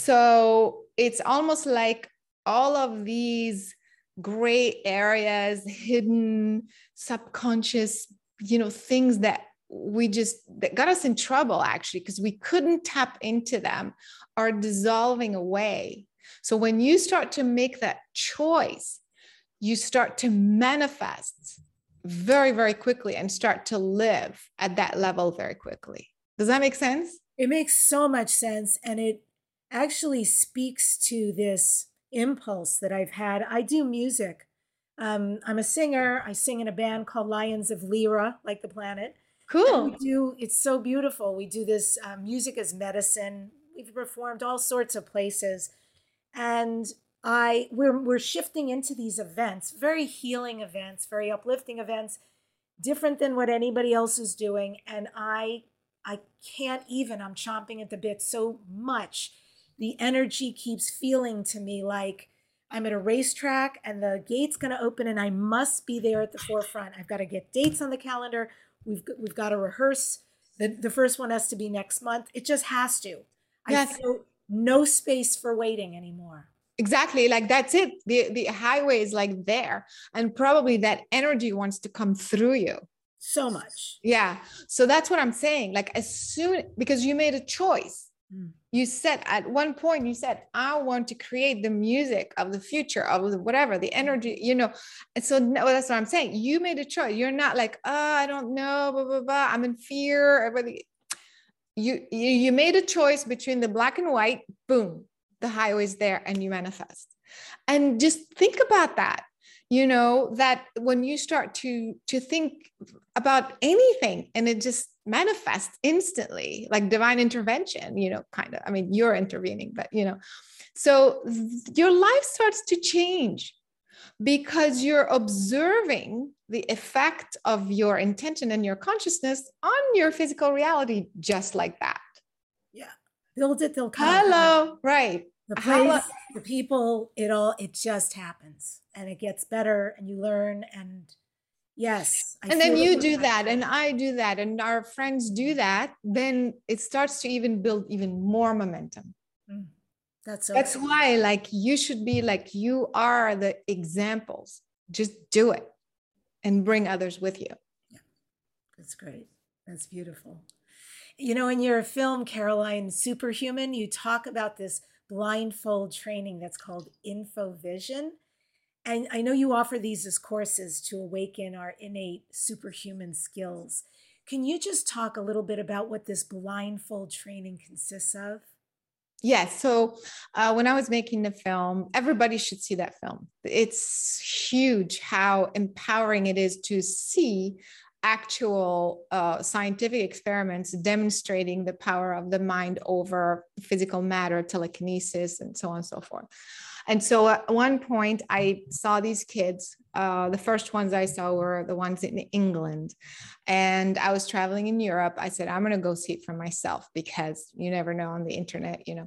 So it's almost like all of these gray areas, hidden, subconscious, you know, things that we just, that got us in trouble actually, because we couldn't tap into them, are dissolving away. So when you start to make that choice, you start to manifest very, very quickly and start to live at that level very quickly. Does that make sense? It makes so much sense. And it actually speaks to this impulse that I've had. I do music. Um, I'm a singer. I sing in a band called Lions of Lyra, like the planet. Cool. And we do, it's so beautiful. We do this um, music as medicine. We've performed all sorts of places. And I we're we're shifting into these events, very healing events, very uplifting events, different than what anybody else is doing. And I I can't even, I'm chomping at the bit so much. The energy keeps feeling to me like I'm at a racetrack and the gate's going to open and I must be there at the forefront. I've got to get dates on the calendar. We've we've got to rehearse. The, the first one has to be next month. It just has to. Yes. I feel no space for waiting anymore. Exactly. Like that's it. The, the highway is like there. And probably that energy wants to come through you. So much. Yeah. So that's what I'm saying. Like as soon, because you made a choice. Mm. You said at one point, you said, I want to create the music of the future of whatever, the energy, you know. And so no, that's what I'm saying. You made a choice. You're not like, oh, I don't know, blah, blah, blah. I'm in fear. Everybody. You, you, you made a choice between the black and white, boom, the highway's there and you manifest. And just think about that, you know, that when you start to, to think about anything and it just manifests instantly, like divine intervention, you know, kind of, I mean, you're intervening, but, you know, so your life starts to change because you're observing the effect of your intention and your consciousness on your physical reality, just like that. Yeah. Build it, they'll come. Hello. Right. The place, Hello. The people, it all, it just happens and it gets better and you learn and yes. I and then you do that and I do that and our friends do that. Then it starts to even build even more momentum. Mm. That's so That's cool. why like you should be like, you are the examples. Just do it and bring others with you. Yeah, that's great. That's beautiful. You know, in your film, Caroline, Superhuman, you talk about this blindfold training that's called InfoVision. And I know you offer these as courses to awaken our innate superhuman skills. Can you just talk a little bit about what this blindfold training consists of? Yes. So uh, when I was making the film, everybody should see that film. It's huge how empowering it is to see actual uh, scientific experiments demonstrating the power of the mind over physical matter, telekinesis, and so on and so forth. And so at one point I saw these kids, uh, the first ones I saw were the ones in England. And I was traveling in Europe. I said, I'm going to go see it for myself because you never know on the internet, you know.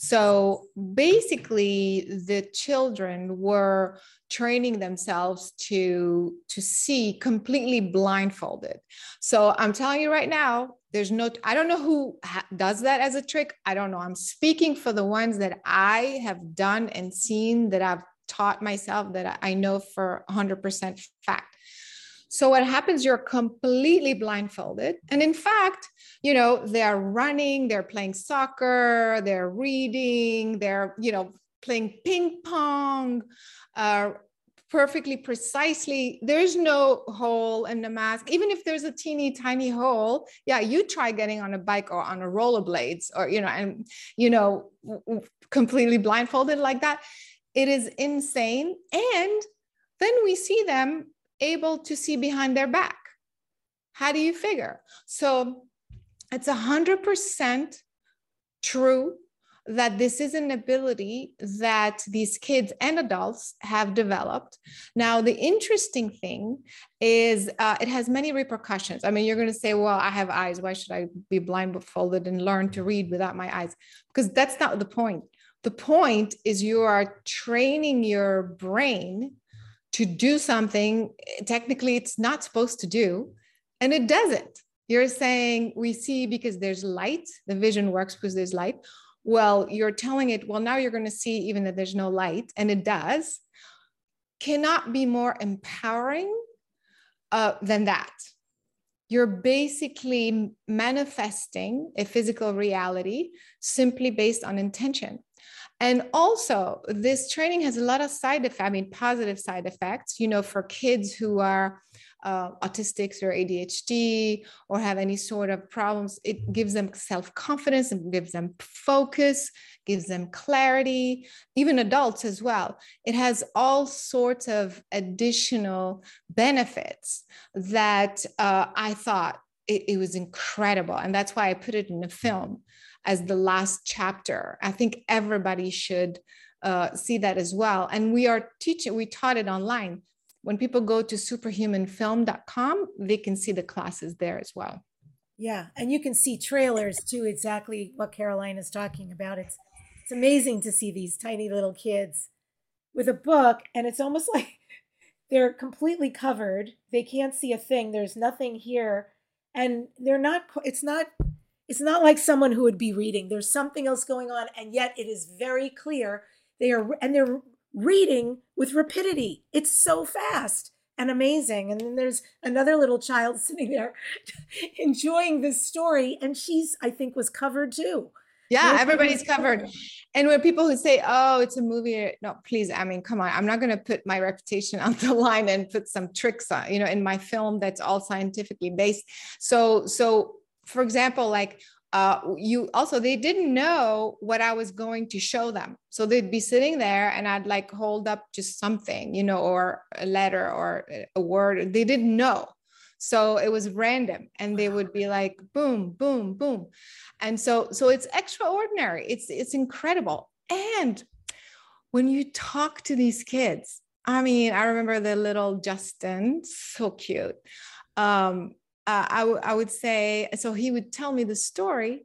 So basically the children were training themselves to, to see completely blindfolded. So I'm telling you right now, there's no, I don't know who ha- does that as a trick. I don't know. I'm speaking for the ones that I have done and seen, that I've taught myself, that I know for one hundred percent fact. So what happens, you're completely blindfolded. And in fact, you know, they're running, they're playing soccer, they're reading, they're, you know, playing ping pong, uh, perfectly precisely. There's no hole in the mask. Even if there's a teeny tiny hole, yeah, you try getting on a bike or on a rollerblades or, you know, and, you know, completely blindfolded like that. It is insane. And then we see them able to see behind their back. How do you figure? So it's a hundred percent true that this is an ability that these kids and adults have developed. Now, the interesting thing is uh, it has many repercussions. I mean, you're going to say, well, I have eyes. Why should I be blindfolded and learn to read without my eyes? Because that's not the point. The point is you are training your brain to do something technically it's not supposed to do, and it doesn't. You're saying we see because there's light, the vision works because there's light. well, you're telling it, well, now you're going to see even that there's no light, and it does, cannot be more empowering uh, than that. You're basically manifesting a physical reality simply based on intention. And also, this training has a lot of side effects, I mean, positive side effects, you know, for kids who are uh, autistics or A D H D or have any sort of problems. It gives them self-confidence, and gives them focus, gives them clarity, even adults as well. It has all sorts of additional benefits that uh, I thought it, it was incredible. And that's why I put it in a film as the last chapter. I think everybody should uh, see that as well. And we are teaching, we taught it online. When people go to superhuman film dot com, they can see the classes there as well. Yeah, and you can see trailers too, exactly what Caroline is talking about. It's it's amazing to see these tiny little kids with a book, and it's almost like they're completely covered. They can't see a thing. There's nothing here, and they're not, it's not, it's not like someone who would be reading. There's something else going on, and yet it is very clear. They are, and they're reading with rapidity. It's so fast and amazing. And then there's another little child sitting there enjoying this story, and she's, I think, was covered too. Yeah, Most everybody's covered. And when people who say, oh, it's a movie, no, please, I mean, come on, I'm not going to put my reputation on the line and put some tricks on, you know, in my film that's all scientifically based. So, so for example, like, uh, you also, they didn't know what I was going to show them. So they'd be sitting there and I'd like hold up just something, you know, or a letter or a word. They didn't know. So it was random, and they would be like, boom, boom, boom. And so, so it's extraordinary. It's, it's incredible. And when you talk to these kids, I mean, I remember the little Justin, so cute. Um, uh, I, w- I would say, so he would tell me the story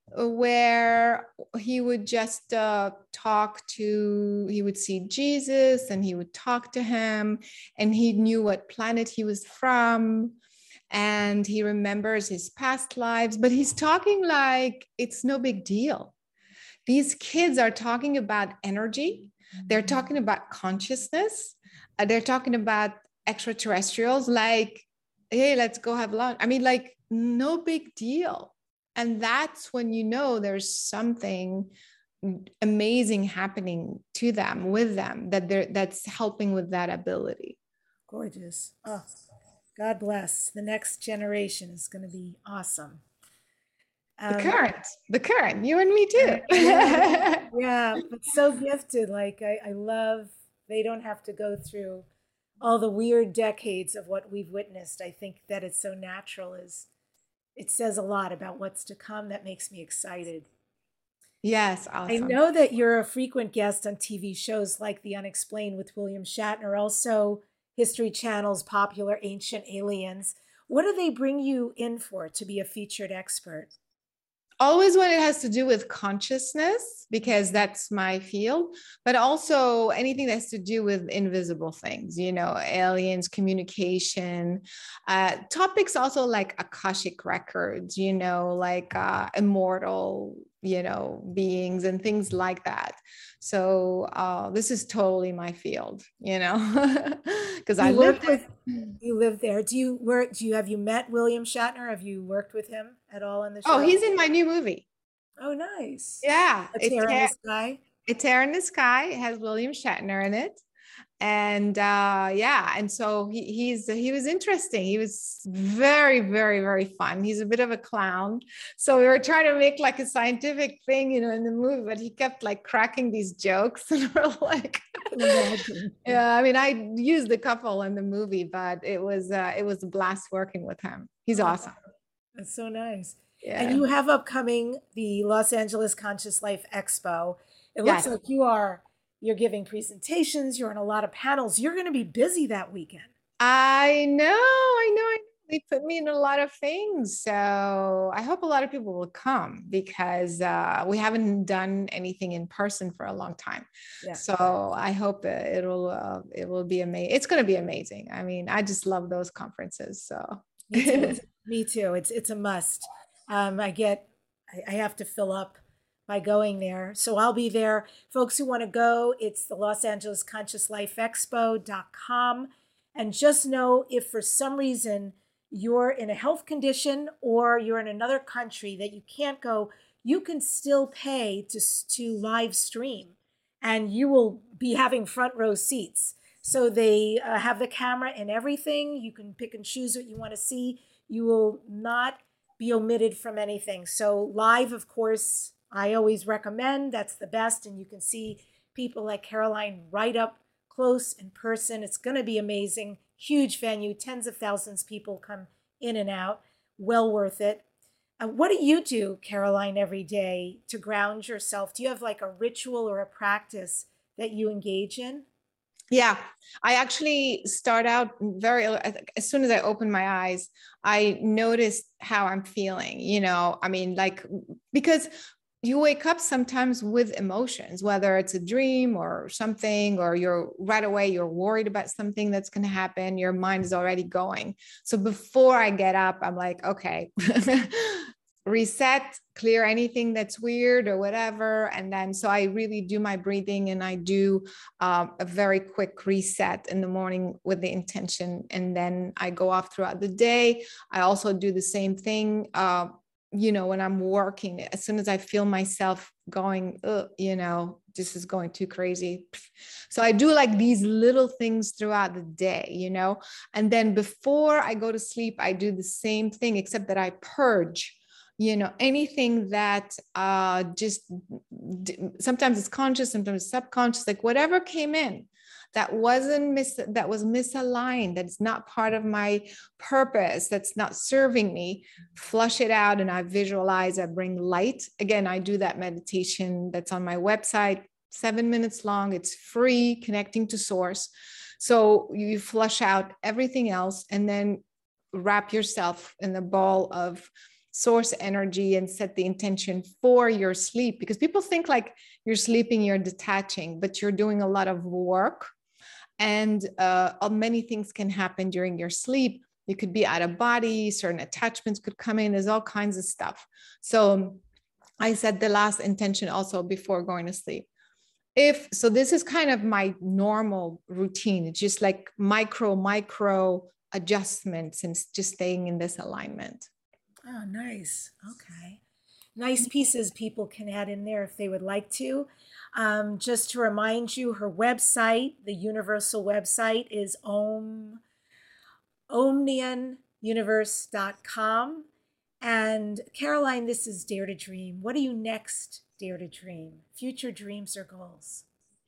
where he would just uh, talk to, he would see Jesus and he would talk to him, and he knew what planet he was from. And he remembers his past lives, but he's talking like it's no big deal. These kids are talking about energy. They're talking about consciousness. Uh, they're talking about extraterrestrials, like, hey, let's go have lunch. I mean, like, no big deal. And that's when you know there's something amazing happening to them, with them, that they're, that's helping with that ability. Gorgeous. Oh, God bless. The next generation is going to be awesome. The Um, current, the current, you and me too. yeah, yeah, but so gifted. Like, I, I love, they don't have to go through all the weird decades of what we've witnessed. I think that it's so natural, is it says a lot about what's to come. That makes me excited. Yes, awesome. I know that you're a frequent guest on T V shows like The Unexplained with William Shatner, also History Channel's popular Ancient Aliens. What do they bring you in for to be a featured expert? Always when it has to do with consciousness, because that's my field, but also anything that has to do with invisible things, you know, aliens, communication, uh, topics also like Akashic records, you know, like uh, immortal, you know, beings and things like that. So uh, this is totally my field, you know, because I live with, you live there. Do you work, do you, have you met William Shatner? Have you worked with him at all on the show? Oh, he's in my new movie. Oh, nice. Yeah. A Tear in the Sky. A Tear in the Sky. It has William Shatner in it. And uh, yeah, and so he, he's he was interesting. He was very, very, very fun. He's a bit of a clown. So we were trying to make like a scientific thing, you know, in the movie, but he kept like cracking these jokes, and we're like, yeah. I mean, I used a couple in the movie, but it was uh, it was a blast working with him. He's awesome. That's so nice. Yeah. And you have upcoming the Los Angeles Conscious Life Expo. It looks Yes. like you are. You're giving presentations. You're in a lot of panels. You're going to be busy that weekend. I know, I know, I know. They put me in a lot of things. So I hope a lot of people will come, because uh, we haven't done anything in person for a long time. Yeah. So I hope it'll, uh, it will be amazing. It's going to be amazing. I mean, I just love those conferences. So Me too. Me too. It's, it's a must. Um, I get, I, I have to fill up by going there. So I'll be there. Folks who want to go, it's the Los Angeles Conscious Life Expo dot com. And just know if for some reason you're in a health condition or you're in another country that you can't go, you can still pay to, to live stream and you will be having front row seats. So they uh, have the camera and everything. You can pick and choose what you want to see. You will not be omitted from anything. So live, of course, I always recommend. That's the best. And you can see people like Caroline right up close in person. It's going to be amazing. Huge venue, tens of thousands of people come in and out. Well worth it. Uh, what do you do, Caroline, every day to ground yourself? Do you have like a ritual or a practice that you engage in? Yeah, I actually start out very, as soon as I open my eyes, I notice how I'm feeling, you know, I mean, like, because you wake up sometimes with emotions, whether it's a dream or something, or you're right away, you're worried about something that's going to happen. Your mind is already going. So before I get up, I'm like, okay, reset, clear anything that's weird or whatever. And then, so I really do my breathing, and I do um, a very quick reset in the morning with the intention. And then I go off throughout the day. I also do the same thing. Uh, you know, when I'm working, as soon as I feel myself going, you know, this is going too crazy. So I do like these little things throughout the day, you know, and then before I go to sleep, I do the same thing, except that I purge, you know, anything that uh, just sometimes it's conscious, sometimes it's subconscious, like whatever came in that wasn't mis that was misaligned, that's not part of my purpose, that's not serving me, flush it out. And I visualize, I bring light. Again, I do that meditation that's on my website, seven minutes long. It's free, connecting to source. So you flush out everything else and then wrap yourself in the ball of source energy and set the intention for your sleep, because people think like you're sleeping, you're detaching, but you're doing a lot of work. And uh, many things can happen during your sleep. You could be out of body, certain attachments could come in, there's all kinds of stuff. So I set the last intention also before going to sleep. If, so this is kind of my normal routine. It's just like micro, micro adjustments and just staying in this alignment. Oh, nice. Okay. Nice pieces people can add in there if they would like to. Um, just to remind you, her website, the universal website, is om, omnian universe dot com. And Caroline, this is Dare to Dream. What do you next dare to dream? Future dreams or goals?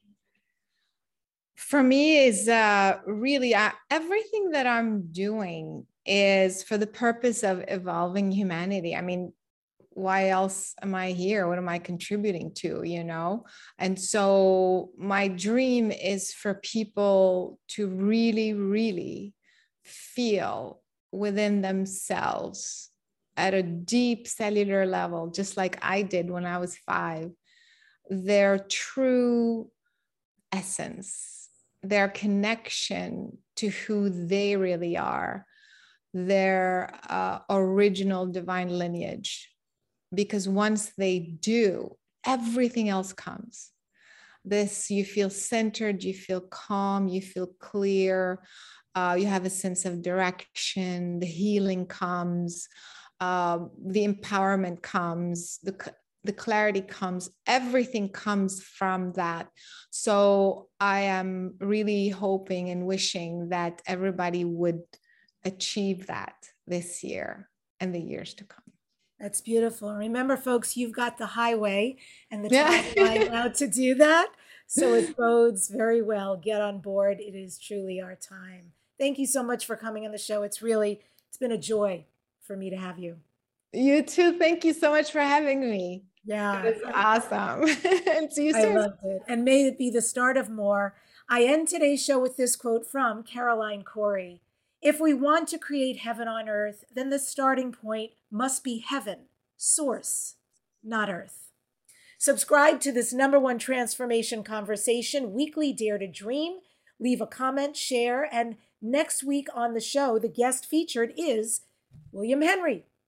For me is uh, really uh, everything that I'm doing is for the purpose of evolving humanity. I mean, why else am I here? What am I contributing to, you know? And so my dream is for people to really, really feel within themselves at a deep cellular level, just like I did when I was five, their true essence, their connection to who they really are, their uh, original divine lineage. Because once they do, everything else comes. This, you feel centered, you feel calm, you feel clear, uh, you have a sense of direction, the healing comes, uh, the empowerment comes, the, the clarity comes, everything comes from that. So I am really hoping and wishing that everybody would achieve that this year and the years to come. That's beautiful. And remember, folks, you've got the highway and the Yeah. timeline now to do that. So it bodes very well. Get on board. It is truly our time. Thank you so much for coming on the show. It's really, it's been a joy for me to have you. You too. Thank you so much for having me. Yeah. It was awesome. And see you I soon. loved it. And may it be the start of more. I end today's show with this quote from Caroline Corey. If we want to create heaven on earth, then the starting point must be heaven, source, not earth. Subscribe to this number one transformation conversation, weekly Dare to Dream. Leave a comment, share, and next week on the show, the guest featured is William Henry.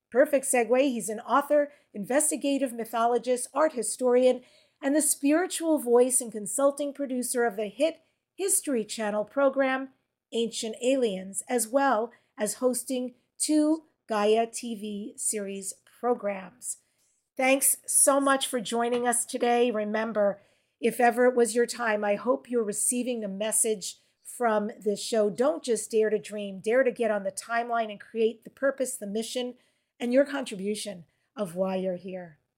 Perfect segue. He's an author, investigative mythologist, art historian, and the spiritual voice and consulting producer of the hit History Channel program, Ancient Aliens, as well as hosting two Gaia T V series programs. Thanks so much for joining us today. Remember, if ever it was your time, I hope you're receiving the message from this show. Don't just dare to dream, dare to get on the timeline and create the purpose, the mission, and your contribution of why you're here.